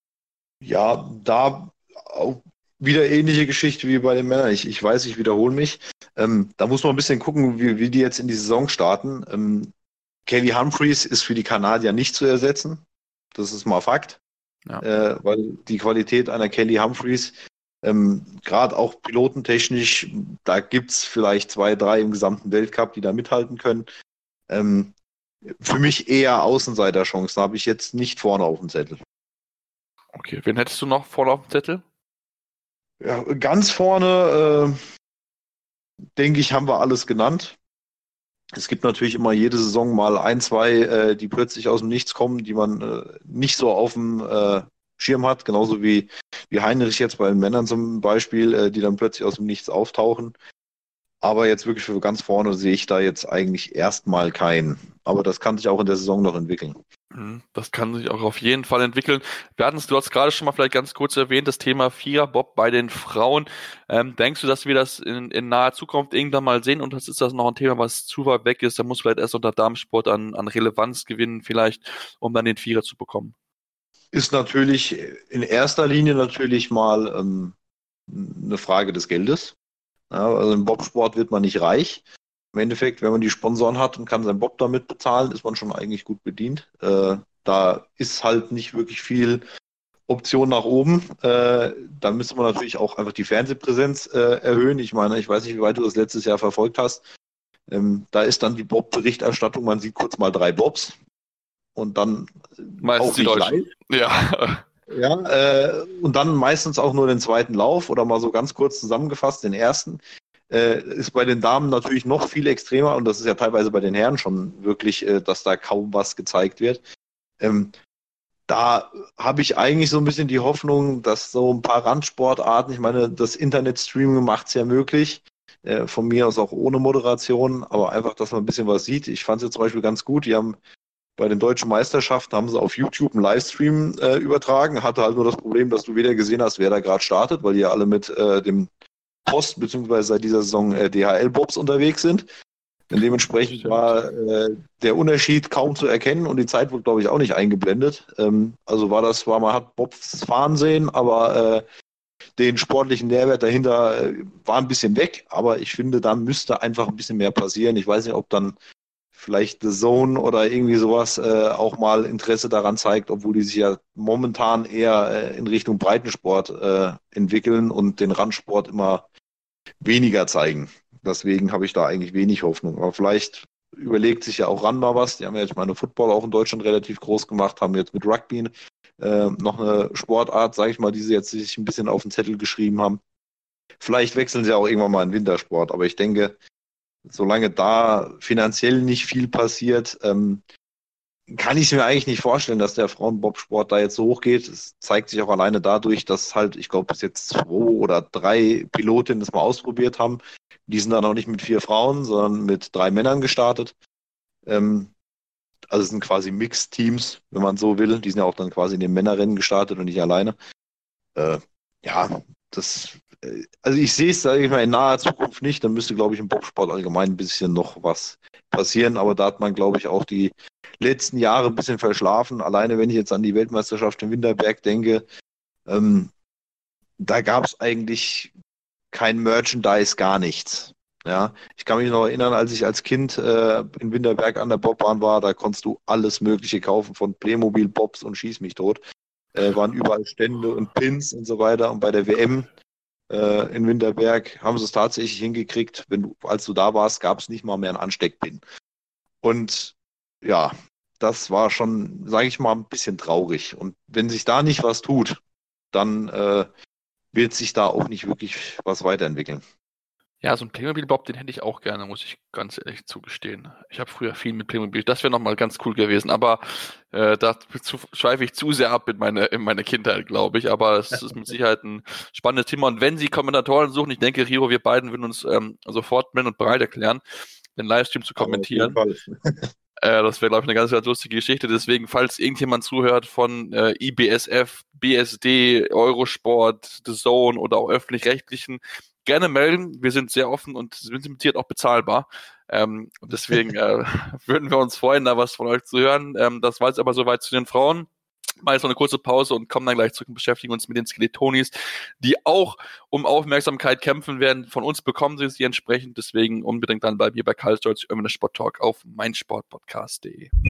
Ja, da auch wieder ähnliche Geschichte wie bei den Männern. Ich, ich weiß, ich wiederhole mich. Ähm, da muss man ein bisschen gucken, wie, wie die jetzt in die Saison starten. Ähm, Kelly Humphreys ist für die Kanadier nicht zu ersetzen. Das ist mal Fakt. Ja. Äh, weil die Qualität einer Kelly Humphreys, ähm, gerade auch pilotentechnisch, da gibt es vielleicht zwei, drei im gesamten Weltcup, die da mithalten können. Ähm, für mich eher Außenseiterchancen, da habe ich jetzt nicht vorne auf dem Zettel. Okay, wen hättest du noch vorne auf dem Zettel? Ja, ganz vorne, äh, denke ich, haben wir alles genannt. Es gibt natürlich immer jede Saison mal ein, zwei, äh, die plötzlich aus dem Nichts kommen, die man äh, nicht so auf dem äh, Schirm hat, genauso wie, wie Heinrich jetzt bei den Männern zum Beispiel, äh, die dann plötzlich aus dem Nichts auftauchen. Aber jetzt wirklich für ganz vorne sehe ich da jetzt eigentlich erstmal keinen. Aber das kann sich auch in der Saison noch entwickeln. Das kann sich auch auf jeden Fall entwickeln. Wir hatten es, du hast gerade schon mal vielleicht ganz kurz erwähnt, das Thema Viererbob bei den Frauen. Ähm, denkst du, dass wir das in, in naher Zukunft irgendwann mal sehen? Und das ist das noch ein Thema, was zu weit weg ist? Da muss vielleicht erst unter Damensport an, an Relevanz gewinnen, vielleicht, um dann den Vierer zu bekommen. Ist natürlich in erster Linie natürlich mal ähm, eine Frage des Geldes. Ja, also im Bobsport wird man nicht reich. Im Endeffekt, wenn man die Sponsoren hat und kann seinen Bob damit bezahlen, ist man schon eigentlich gut bedient. Äh, da ist halt nicht wirklich viel Option nach oben. Äh, da müsste man natürlich auch einfach die Fernsehpräsenz äh, erhöhen. Ich meine, ich weiß nicht, wie weit du das letztes Jahr verfolgt hast. Ähm, da ist dann die Bob-Berichterstattung, man sieht kurz mal drei Bobs und dann Meistens auch die nicht Deutschen. live. Ja. Ja, äh, und dann meistens auch nur den zweiten Lauf oder mal so ganz kurz zusammengefasst den ersten. Äh, ist bei den Damen natürlich noch viel extremer und das ist ja teilweise bei den Herren schon wirklich, äh, dass da kaum was gezeigt wird. Ähm, da habe ich eigentlich so ein bisschen die Hoffnung, dass so ein paar Randsportarten, ich meine, das Internet-Streaming macht es ja möglich, äh, von mir aus auch ohne Moderation, aber einfach, dass man ein bisschen was sieht. Ich fand es jetzt zum Beispiel ganz gut, die haben bei den deutschen Meisterschaften haben sie auf YouTube einen Livestream äh, übertragen, hatte halt nur das Problem, dass du weder gesehen hast, wer da gerade startet, weil die ja alle mit äh, dem Post- bzw. seit dieser Saison äh, D H L-Bobs unterwegs sind. Und dementsprechend Stimmt. war äh, der Unterschied kaum zu erkennen und die Zeit wurde, glaube ich, auch nicht eingeblendet. Ähm, also war das, war man hat Bobs fahren sehen, aber äh, den sportlichen Nährwert dahinter äh, war ein bisschen weg. Aber ich finde, da müsste einfach ein bisschen mehr passieren. Ich weiß nicht, ob dann vielleicht The Zone oder irgendwie sowas äh, auch mal Interesse daran zeigt, obwohl die sich ja momentan eher äh, in Richtung Breitensport äh, entwickeln und den Randsport immer weniger zeigen. Deswegen habe ich da eigentlich wenig Hoffnung. Aber vielleicht überlegt sich ja auch RAN mal was. Die haben ja jetzt meine Football auch in Deutschland relativ groß gemacht, haben jetzt mit Rugby äh, noch eine Sportart, sage ich mal, die sie jetzt sich ein bisschen auf den Zettel geschrieben haben. Vielleicht wechseln sie auch irgendwann mal in Wintersport, aber ich denke, solange da finanziell nicht viel passiert, ähm, kann ich mir eigentlich nicht vorstellen, dass der Frauenbobsport da jetzt so hoch geht. Es zeigt sich auch alleine dadurch, dass halt, ich glaube, bis jetzt zwei oder drei Pilotinnen das mal ausprobiert haben. Die sind dann auch nicht mit vier Frauen, sondern mit drei Männern gestartet. Ähm, also es sind quasi Mixed-Teams, wenn man so will. Die sind ja auch dann quasi in den Männerrennen gestartet und nicht alleine. Äh, ja, das, äh, also ich sehe es, sage ich mal, in naher Zukunft nicht. Dann müsste, glaube ich, im Bobsport allgemein ein bisschen noch was passieren. Aber da hat man, glaube ich, auch die letzten Jahre ein bisschen verschlafen. Alleine, wenn ich jetzt an die Weltmeisterschaft in Winterberg denke, ähm, da gab es eigentlich kein Merchandise, gar nichts. Ja, ich kann mich noch erinnern, als ich als Kind äh, in Winterberg an der Bobbahn war, da konntest du alles Mögliche kaufen, von Playmobil, Bobs und Schieß mich tot. Äh, waren überall Stände und Pins und so weiter. Und bei der W M äh, in Winterberg haben sie es tatsächlich hingekriegt. Wenn du, als du da warst, gab es nicht mal mehr einen Ansteckpin. Und ja, das war schon, sage ich mal, ein bisschen traurig. Und wenn sich da nicht was tut, dann äh, wird sich da auch nicht wirklich was weiterentwickeln. Ja, so ein Playmobil-Bob, den hätte ich auch gerne, muss ich ganz ehrlich zugestehen. Ich habe früher viel mit Playmobil, das wäre nochmal ganz cool gewesen, aber äh, da schweife ich zu sehr ab in meine, in meine Kindheit, glaube ich, aber es ist mit Sicherheit ein spannendes Thema und wenn Sie Kommentatoren suchen, ich denke, Rio, wir beiden würden uns ähm, sofort melden und bereit erklären, den Livestream zu kommentieren. Äh, das wäre, glaube ich, eine ganz, ganz lustige Geschichte. Deswegen, falls irgendjemand zuhört von äh, I B S F, B S D, Eurosport, The Zone oder auch öffentlich-rechtlichen, gerne melden. Wir sind sehr offen und sind mit Sicherheit auch bezahlbar. Ähm, und deswegen äh, würden wir uns freuen, da was von euch zu hören. Ähm, das war jetzt aber soweit zu den Frauen. Mal jetzt noch eine kurze Pause und kommen dann gleich zurück und beschäftigen uns mit den Skeletonis, die auch um Aufmerksamkeit kämpfen werden. Von uns bekommen sie sie entsprechend. Deswegen unbedingt dranbleiben hier bei Karl Stolz, Irmene Sport Talk auf meinsportpodcast punkt de.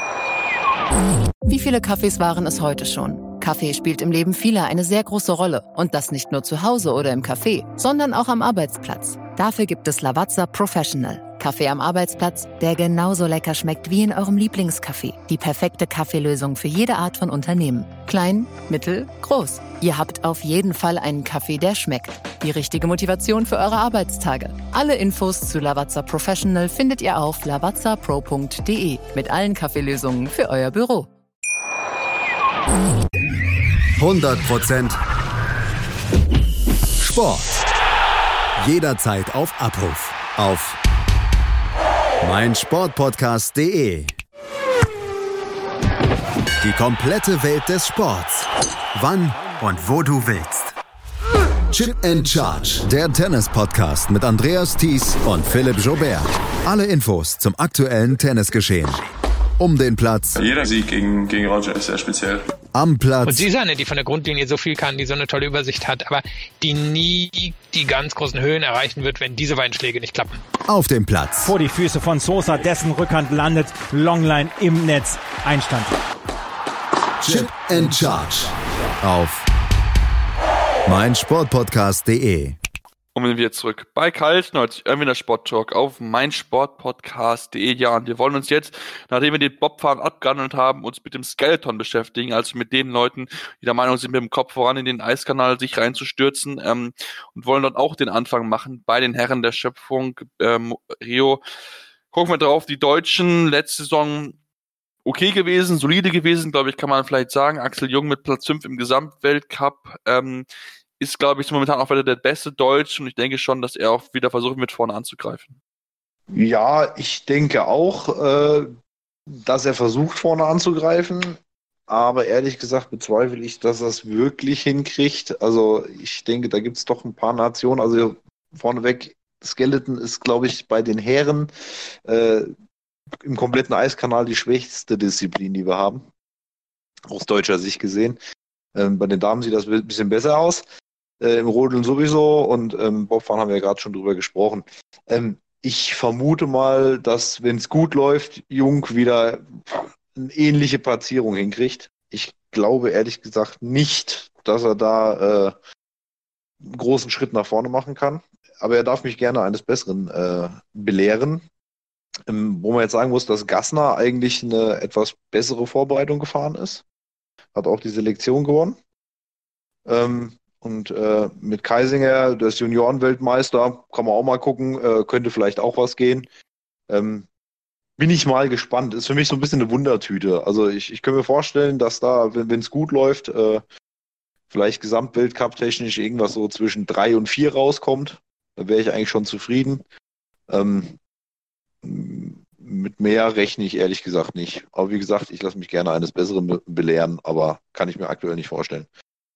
Wie viele Kaffees waren es heute schon? Kaffee spielt im Leben vieler eine sehr große Rolle. Und das nicht nur zu Hause oder im Café, sondern auch am Arbeitsplatz. Dafür gibt es Lavazza Professional. Kaffee am Arbeitsplatz, der genauso lecker schmeckt wie in eurem Lieblingscafé. Die perfekte Kaffeelösung für jede Art von Unternehmen. Klein, mittel, groß. Ihr habt auf jeden Fall einen Kaffee, der schmeckt. Die richtige Motivation für eure Arbeitstage. Alle Infos zu Lavazza Professional findet ihr auf lavazza pro punkt de mit allen Kaffeelösungen für euer Büro. hundert Prozent Sport. Jederzeit auf Abruf. Auf meinsportpodcast punkt de. Die komplette Welt des Sports. Wann und wo du willst. Chip and Charge. Der Tennis-Podcast mit Andreas Thies und Philipp Joubert. Alle Infos zum aktuellen Tennisgeschehen. Um den Platz. Jeder Sieg gegen, gegen Roger ist sehr speziell. Am Platz. Und sie ist eine, die von der Grundlinie so viel kann, die so eine tolle Übersicht hat, aber die nie die ganz großen Höhen erreichen wird, wenn diese beiden Schläge nicht klappen. Auf dem Platz. Vor die Füße von Sosa, dessen Rückhand landet, Longline im Netz, Einstand. Chip and Charge. Auf meinsportpodcast punkt de. Und wir sind wieder zurück bei Kaltschneuz, Irmene Sport Talk auf meinsportpodcast punkt de. Ja, und wir wollen uns jetzt, nachdem wir den Bobfahren abgehandelt haben, uns mit dem Skeleton beschäftigen, also mit den Leuten, die der Meinung sind, mit dem Kopf voran in den Eiskanal sich reinzustürzen, ähm, und wollen dort auch den Anfang machen bei den Herren der Schöpfung, ähm, Rio. Gucken wir drauf, die Deutschen, letzte Saison okay gewesen, solide gewesen, glaube ich, kann man vielleicht sagen. Axel Jung mit Platz fünf im Gesamtweltcup, ähm, ist, glaube ich, momentan auch wieder der beste Deutsch und ich denke schon, dass er auch wieder versuchen wird, vorne anzugreifen. Ja, ich denke auch, äh, dass er versucht, vorne anzugreifen, aber ehrlich gesagt bezweifle ich, dass er es wirklich hinkriegt. Also ich denke, da gibt es doch ein paar Nationen, also vorneweg, Skeleton ist, glaube ich, bei den Herren äh, im kompletten Eiskanal die schwächste Disziplin, die wir haben, aus deutscher Sicht gesehen. Ähm, bei den Damen sieht das ein bisschen besser aus. Äh, Im Rodeln sowieso und ähm, Bobfahren haben wir ja gerade schon drüber gesprochen. Ähm, ich vermute mal, dass, wenn es gut läuft, Jung wieder eine ähnliche Platzierung hinkriegt. Ich glaube ehrlich gesagt nicht, dass er da äh, einen großen Schritt nach vorne machen kann. Aber er darf mich gerne eines Besseren äh, belehren. Ähm, wo man jetzt sagen muss, dass Gassner eigentlich eine etwas bessere Vorbereitung gefahren ist. Hat auch die Selektion gewonnen. Ähm, Und äh, mit Kaisinger, der ist Juniorenweltmeister, kann man auch mal gucken, äh, könnte vielleicht auch was gehen. Ähm, bin ich mal gespannt. Ist für mich so ein bisschen eine Wundertüte. Also ich, ich kann mir vorstellen, dass da, wenn es gut läuft, äh, vielleicht Gesamtweltcup-technisch irgendwas so zwischen drei und vier rauskommt. Da wäre ich eigentlich schon zufrieden. Ähm, mit mehr rechne ich ehrlich gesagt nicht. Aber wie gesagt, ich lasse mich gerne eines Besseren be- belehren, aber kann ich mir aktuell nicht vorstellen.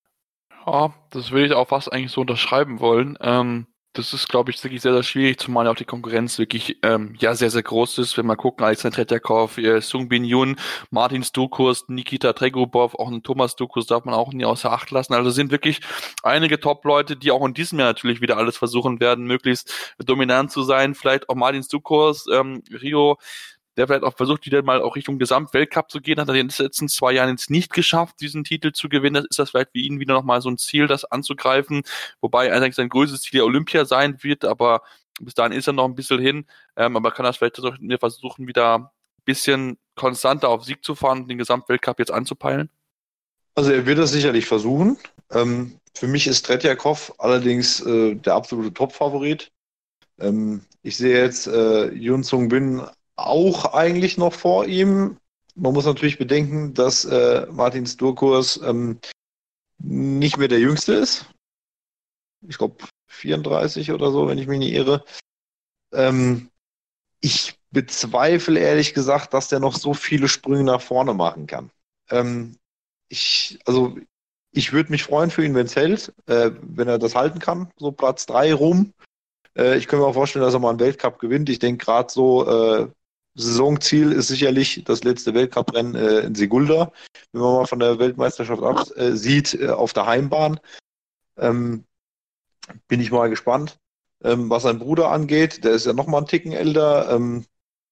Ja, das würde ich auch fast eigentlich so unterschreiben wollen. Ähm, das ist, glaube ich, wirklich sehr, sehr schwierig, zumal ja auch die Konkurrenz wirklich ähm, ja sehr, sehr groß ist. Wenn wir gucken, Alexander Tretjakov, äh, Sung Bin Yun, Martin Stukus, Nikita Tregubov, auch einen Thomas Stukus darf man auch nie außer Acht lassen. Also sind wirklich einige Top-Leute, die auch in diesem Jahr natürlich wieder alles versuchen werden, möglichst dominant zu sein. Vielleicht auch Martin Stukus, ähm, Rio, der vielleicht auch versucht, wieder mal auch Richtung Gesamtweltcup zu gehen, hat er in den letzten zwei Jahren jetzt nicht geschafft, diesen Titel zu gewinnen. Das ist das vielleicht für ihn wieder nochmal so ein Ziel, das anzugreifen, wobei eigentlich sein größtes Ziel ja Olympia sein wird, aber bis dahin ist er noch ein bisschen hin, ähm, aber kann das vielleicht versuchen, wieder ein bisschen konstanter auf Sieg zu fahren und den Gesamtweltcup jetzt anzupeilen? Also er wird das sicherlich versuchen. Ähm, für mich ist Tretjakov allerdings äh, der absolute Top-Favorit. Ähm, ich sehe jetzt äh, Yun Sung Bin auch eigentlich noch vor ihm. Man muss natürlich bedenken, dass äh, Martin Sturkurs ähm, nicht mehr der Jüngste ist. Ich glaube vierunddreißig oder so, wenn ich mich nicht irre. Ähm, ich bezweifle ehrlich gesagt, dass der noch so viele Sprünge nach vorne machen kann. Ähm, ich, also ich würde mich freuen für ihn, wenn es hält, äh, wenn er das halten kann, so Platz drei rum. Äh, ich könnte mir auch vorstellen, dass er mal einen Weltcup gewinnt. Ich denke gerade so, äh, Saisonziel ist sicherlich das letzte Weltcuprennen äh, in Sigulda, wenn man mal von der Weltmeisterschaft ab äh, sieht, äh, auf der Heimbahn. Ähm, bin ich mal gespannt. Ähm, was sein Bruder angeht, der ist ja noch mal einen Ticken älter. Ähm,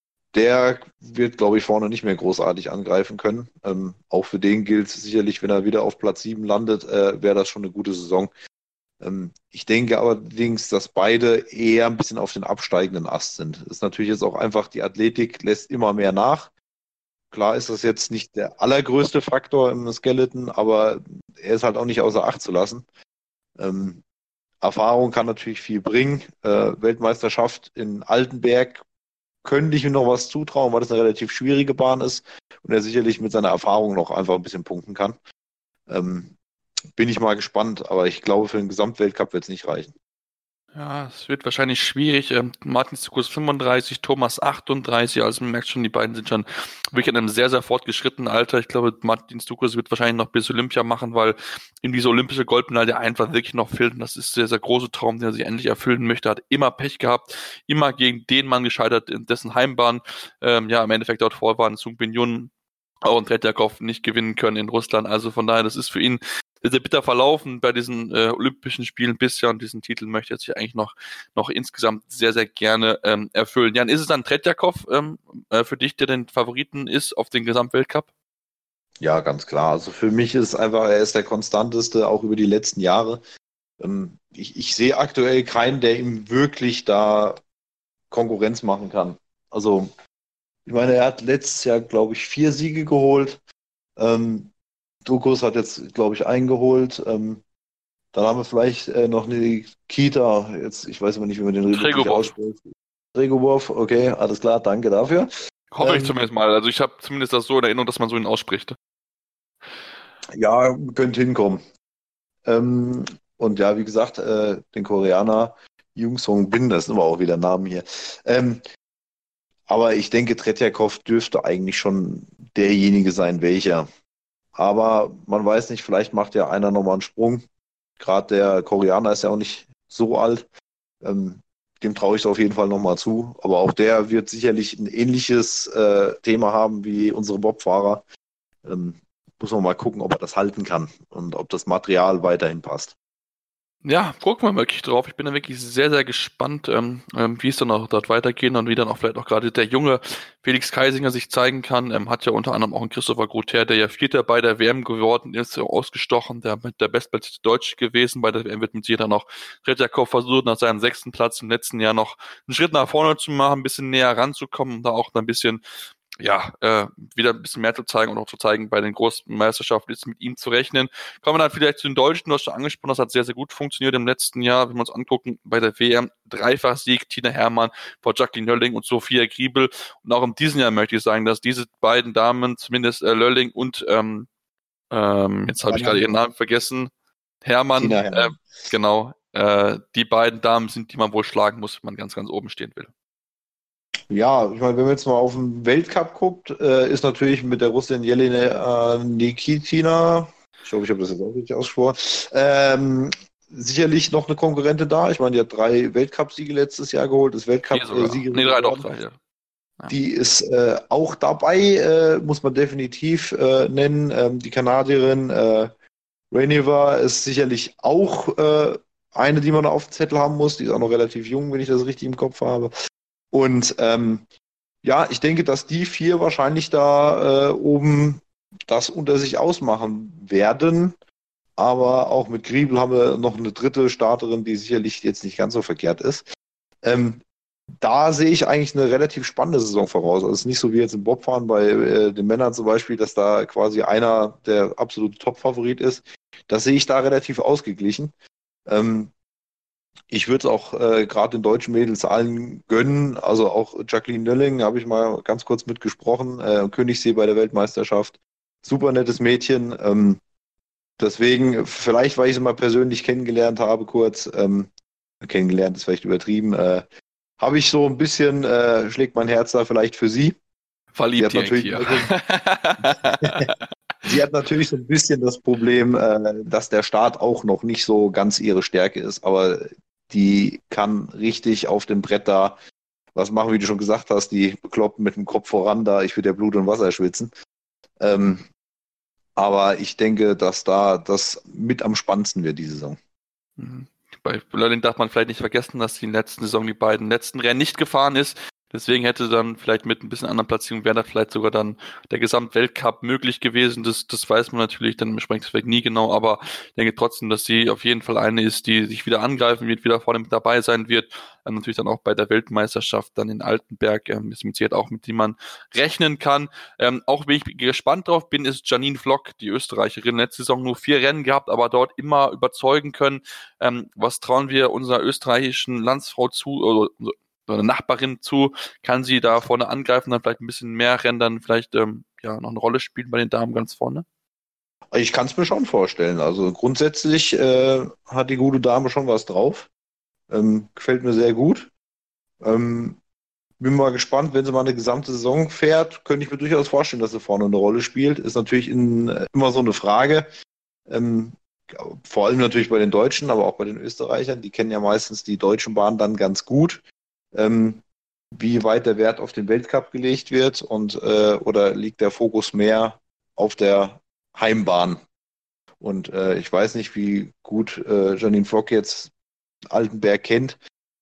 der wird, glaube ich, vorne nicht mehr großartig angreifen können. Ähm, auch für den gilt es sicherlich, wenn er wieder auf Platz sieben landet, äh, wäre das schon eine gute Saison. Ähm, ich denke allerdings, dass beide eher ein bisschen auf den absteigenden Ast sind. Das ist natürlich jetzt auch einfach, die Athletik lässt immer mehr nach. Klar ist das jetzt nicht der allergrößte Faktor im Skeleton, aber er ist halt auch nicht außer Acht zu lassen. Ähm, Erfahrung kann natürlich viel bringen. Äh, Weltmeisterschaft in Altenberg könnte ich ihm noch was zutrauen, weil das eine relativ schwierige Bahn ist und er sicherlich mit seiner Erfahrung noch einfach ein bisschen punkten kann. Ähm, bin ich mal gespannt, aber ich glaube, für den Gesamtweltcup wird es nicht reichen. Ja, es wird wahrscheinlich schwierig. Ähm, Martin Stukus fünfunddreißig, Thomas achtunddreißig, also man merkt schon, die beiden sind schon wirklich in einem sehr, sehr fortgeschrittenen Alter. Ich glaube, Martin Stukus wird wahrscheinlich noch bis Olympia machen, weil ihm diese olympische Goldmedaille einfach wirklich noch fehlt. Und das ist der sehr große Traum, den er sich endlich erfüllen möchte. Er hat immer Pech gehabt, immer gegen den Mann gescheitert, in dessen Heimbahn, ähm, ja, im Endeffekt dort vor waren, Sung Bin Yun und Tretjakov nicht gewinnen können in Russland. Also von daher, das ist für ihn sehr, sehr bitter verlaufen bei diesen äh, Olympischen Spielen bisher und diesen Titel möchte er sich eigentlich noch, noch insgesamt sehr, sehr gerne ähm, erfüllen. Jan, ist es dann Tretjakov ähm, äh, für dich, der den Favoriten ist auf den Gesamtweltcup? Ja, ganz klar. Also für mich ist einfach, er ist der konstanteste, auch über die letzten Jahre. Ähm, ich, ich sehe aktuell keinen, der ihm wirklich da Konkurrenz machen kann. Also, ich meine, er hat letztes Jahr, glaube ich, vier Siege geholt. Ähm, Dukus hat jetzt, glaube ich, eingeholt. Ähm, dann haben wir vielleicht äh, noch eine Kita. Jetzt, ich weiß aber nicht, wie man den richtig ausspricht. Tregubov, okay, alles klar, danke dafür. Hoffe ähm, ich zumindest mal. Also ich habe zumindest das so in Erinnerung, dass man so ihn ausspricht. Ja, könnte hinkommen. Ähm, und ja, wie gesagt, äh, den Koreaner Jung Song Bin, das sind aber auch wieder Namen hier. Ähm, aber ich denke, Tretjakov dürfte eigentlich schon derjenige sein, welcher. Aber man weiß nicht, vielleicht macht ja einer nochmal einen Sprung. Gerade der Koreaner ist ja auch nicht so alt. Ähm, dem traue ich es auf jeden Fall nochmal zu. Aber auch der wird sicherlich ein ähnliches äh, Thema haben wie unsere Bobfahrer. Ähm, muss man mal gucken, ob er das halten kann und ob das Material weiterhin passt. Ja, gucken wir wirklich drauf. Ich bin da wirklich sehr, sehr gespannt, ähm, ähm, wie es dann auch dort weitergeht und wie dann auch vielleicht auch gerade der junge Felix Kaisinger sich zeigen kann. Ähm, hat ja unter anderem auch einen Christopher Groter, der ja Vierter bei der W M geworden ist, ausgestochen, der mit der bestplatzierte Deutsche gewesen. Bei der W M wird mit sich dann noch Tretjakov versucht, nach seinem sechsten Platz im letzten Jahr noch einen Schritt nach vorne zu machen, ein bisschen näher ranzukommen, um da auch ein bisschen ja, äh, wieder ein bisschen mehr zu zeigen und auch zu zeigen, bei den großen Meisterschaften ist mit ihm zu rechnen. Kommen wir dann vielleicht zu den Deutschen, du hast schon angesprochen, das hat sehr, sehr gut funktioniert im letzten Jahr, wenn wir uns angucken, bei der W M, Dreifachsieg, Tina Hermann vor Jacqueline Lölling und Sophia Griebel. Und auch in diesem Jahr möchte ich sagen, dass diese beiden Damen, zumindest äh, Lölling und, ähm, ähm, jetzt habe ich gerade ihren Namen vergessen, Hermann, Tina Hermann. Äh, genau, äh, die beiden Damen sind, die man wohl schlagen muss, wenn man ganz, ganz oben stehen will. Ja, ich meine, wenn man jetzt mal auf den Weltcup guckt, äh, ist natürlich mit der Russin Jelena äh, Nikitina, ich hoffe, ich habe das jetzt auch richtig ausgesprochen, ähm, sicherlich noch eine Konkurrentin da. Ich meine, die hat drei Weltcup-Siege letztes Jahr geholt, das Weltcup-Siege. Äh, nee, drei, doch, drei, ja. Ja. Die ist äh, auch dabei, äh, muss man definitiv äh, nennen. Ähm, die Kanadierin äh, Rainiver ist sicherlich auch äh, eine, die man auf dem Zettel haben muss. Die ist auch noch relativ jung, wenn ich das richtig im Kopf habe. Und ähm, ja, ich denke, dass die vier wahrscheinlich da äh, oben das unter sich ausmachen werden. Aber auch mit Griebel haben wir noch eine dritte Starterin, die sicherlich jetzt nicht ganz so verkehrt ist. Ähm, da sehe ich eigentlich eine relativ spannende Saison voraus. Also es ist nicht so wie jetzt im Bobfahren bei äh, den Männern zum Beispiel, dass da quasi einer der absolute Top-Favorit ist. Das sehe ich da relativ ausgeglichen. Ähm, Ich würde es auch äh, gerade den deutschen Mädels allen gönnen. Also auch Jacqueline Lölling habe ich mal ganz kurz mitgesprochen. Äh, Königssee bei der Weltmeisterschaft. Super nettes Mädchen. Ähm, deswegen, vielleicht, weil ich sie mal persönlich kennengelernt habe, kurz, ähm, kennengelernt ist vielleicht übertrieben, äh, habe ich so ein bisschen, äh, schlägt mein Herz da vielleicht für sie. Verliebt sie hat natürlich, sie hat natürlich so ein bisschen das Problem, äh, dass der Start auch noch nicht so ganz ihre Stärke ist, aber die kann richtig auf dem Brett da was machen, wie du schon gesagt hast, die bekloppen mit dem Kopf voran da, ich würde ja Blut und Wasser schwitzen. Ähm, aber ich denke, dass da das mit am spannendsten wird, die Saison. Mhm. Bei Lölling darf man vielleicht nicht vergessen, dass die in der letzten Saison die beiden letzten Rennen nicht gefahren ist. Deswegen hätte dann vielleicht mit ein bisschen anderen Platzierungen wäre da vielleicht sogar dann der Gesamtweltcup möglich gewesen. Das, das weiß man natürlich dann im Sprengungsweg nie genau, aber ich denke trotzdem, dass sie auf jeden Fall eine ist, die sich wieder angreifen wird, wieder vorne mit dabei sein wird. Ähm, natürlich dann auch bei der Weltmeisterschaft dann in Altenberg, ähm, ist mit Sicherheit auch mit dem man rechnen kann. Ähm, auch wenn ich gespannt drauf bin, ist Janine Vlok, die Österreicherin, letzte Saison nur vier Rennen gehabt, aber dort immer überzeugen können. Ähm, was trauen wir unserer österreichischen Landsfrau zu, oder eine Nachbarin zu, kann sie da vorne angreifen, dann vielleicht ein bisschen mehr Rennen, dann vielleicht ähm, ja noch eine Rolle spielen bei den Damen ganz vorne? Ich kann es mir schon vorstellen. Also grundsätzlich äh, hat die gute Dame schon was drauf. Ähm, gefällt mir sehr gut. Ähm, bin mal gespannt, wenn sie mal eine gesamte Saison fährt, könnte ich mir durchaus vorstellen, dass sie vorne eine Rolle spielt. Ist natürlich in, äh, immer so eine Frage. Ähm, vor allem natürlich bei den Deutschen, aber auch bei den Österreichern. Die kennen ja meistens die deutschen Bahnen dann ganz gut. Ähm, wie weit der Wert auf den Weltcup gelegt wird und äh, oder liegt der Fokus mehr auf der Heimbahn? Und äh, ich weiß nicht, wie gut äh, Janine Vlok jetzt Altenberg kennt,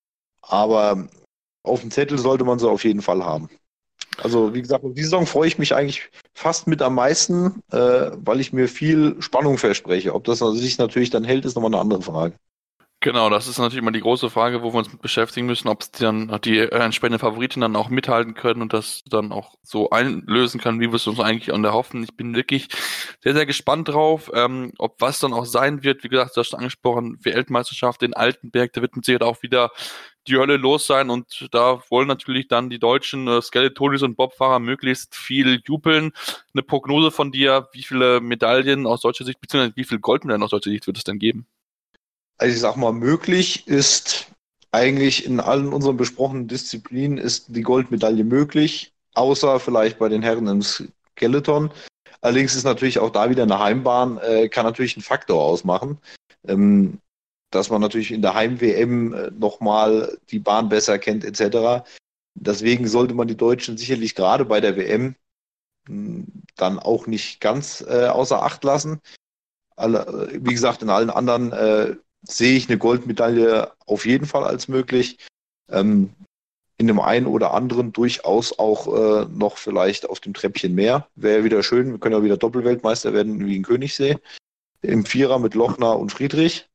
aber auf dem Zettel sollte man sie auf jeden Fall haben. Also wie gesagt, auf die Saison freue ich mich eigentlich fast mit am meisten, äh, weil ich mir viel Spannung verspreche. Ob das sich natürlich dann hält, ist nochmal eine andere Frage. Genau, das ist natürlich immer die große Frage, wo wir uns mit beschäftigen müssen, ob es dann die äh, entsprechenden Favoriten dann auch mithalten können und das dann auch so einlösen können, wie wir es uns eigentlich erhoffen. Ich bin wirklich sehr, sehr gespannt drauf, ähm, ob was dann auch sein wird. Wie gesagt, du hast schon angesprochen, Weltmeisterschaft in Altenberg, da wird mit Sicherheit auch wieder die Hölle los sein und da wollen natürlich dann die deutschen äh, Skeletonis und Bobfahrer möglichst viel jubeln. Eine Prognose von dir, wie viele Medaillen aus deutscher Sicht, beziehungsweise wie viele Goldmedaillen aus deutscher Sicht wird es denn geben? Also ich sag mal, möglich ist eigentlich in allen unseren besprochenen Disziplinen ist die Goldmedaille möglich, außer vielleicht bei den Herren im Skeleton. Allerdings ist natürlich auch da wieder eine Heimbahn, äh, kann natürlich einen Faktor ausmachen, ähm, dass man natürlich in der Heim-W M äh, nochmal die Bahn besser kennt et cetera. Deswegen sollte man die Deutschen sicherlich gerade bei der W M mh, dann auch nicht ganz äh, außer Acht lassen. Alle, wie gesagt, in allen anderen äh, sehe ich eine Goldmedaille auf jeden Fall als möglich. Ähm, in dem einen oder anderen durchaus auch äh, noch vielleicht auf dem Treppchen mehr. Wäre wieder schön, wir können ja wieder Doppelweltmeister werden wie in Königssee. Im Vierer mit Lochner und Friedrich.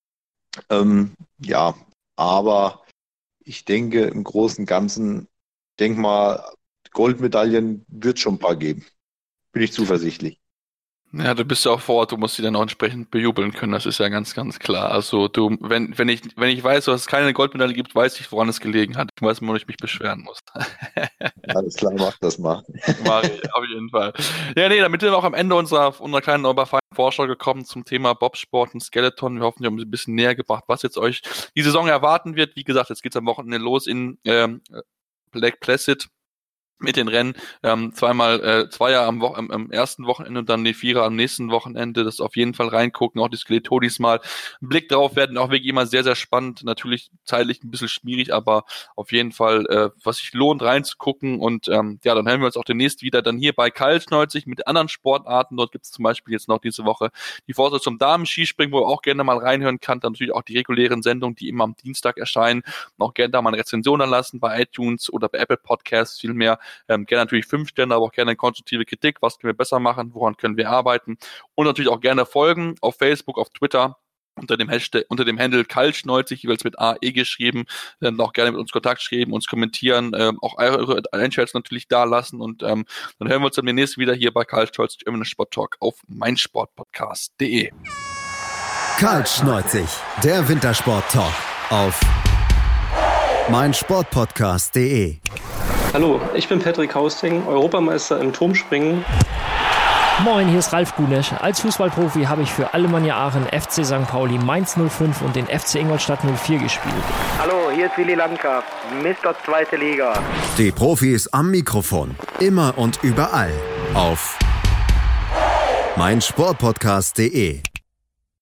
Ähm, ja, aber ich denke im Großen und Ganzen, denk mal, Goldmedaillen wird schon ein paar geben. Bin ich zuversichtlich. Ja, du bist ja auch vor Ort, du musst sie dann auch entsprechend bejubeln können, das ist ja ganz, ganz klar. Also du, wenn, wenn ich, wenn ich weiß, dass es keine Goldmedaille gibt, weiß ich, woran es gelegen hat. Ich weiß, wo ich mich beschweren muss. Alles klar, mach das mal. Mach ich, auf jeden Fall. Ja, nee, damit sind wir auch am Ende unserer, unserer kleinen, aber feinen Vorschau gekommen zum Thema Bobsport und Skeleton. Wir hoffen, wir haben ein bisschen näher gebracht, was jetzt euch die Saison erwarten wird. Wie gesagt, jetzt geht's am Wochenende los in ähm, Lake Placid. Mit den Rennen, ähm, zweimal äh, Zweier am, Wo- am, am ersten Wochenende und dann die Vierer am nächsten Wochenende, das auf jeden Fall reingucken, auch die Skeletodis mal einen Blick drauf werden, auch wirklich immer sehr, sehr spannend, natürlich zeitlich ein bisschen schwierig, aber auf jeden Fall, äh, was sich lohnt reinzugucken und ähm, ja, dann hören wir uns auch demnächst wieder dann hier bei Kaltschneuzig mit anderen Sportarten, dort gibt es zum Beispiel jetzt noch diese Woche die Vorschau zum Damen-Skispringen, wo ihr auch gerne mal reinhören kann, dann natürlich auch die regulären Sendungen, die immer am Dienstag erscheinen, und auch gerne da mal eine Rezension anlassen bei iTunes oder bei Apple Podcasts, viel mehr. Ähm, gerne natürlich fünf Sterne, aber auch gerne konstruktive Kritik. Was können wir besser machen? Woran können wir arbeiten? Und natürlich auch gerne folgen auf Facebook, auf Twitter unter dem Hashtag, unter dem Handle Kaltschneuzig, jeweils mit A E geschrieben. Dann auch gerne mit uns Kontakt schreiben, uns kommentieren, ähm, auch eure Einschätzungen natürlich da lassen. Und ähm, dann hören wir uns dann demnächst wieder hier bei Kaltschneuzig im Sport Talk auf meinsportpodcast punkt de. Kaltschneuzig, der Wintersport-Talk auf meinsportpodcast punkt de. Hallo, ich bin Patrick Hausting, Europameister im Turmspringen. Moin, hier ist Ralf Gunesch. Als Fußballprofi habe ich für Alemannia Aachen, F C Sankt Pauli, Mainz null fünf und den F C Ingolstadt null vier gespielt. Hallo, hier ist Willi Landgraf, Mister Zweite Liga. Die Profis am Mikrofon, immer und überall auf meinsportpodcast punkt de.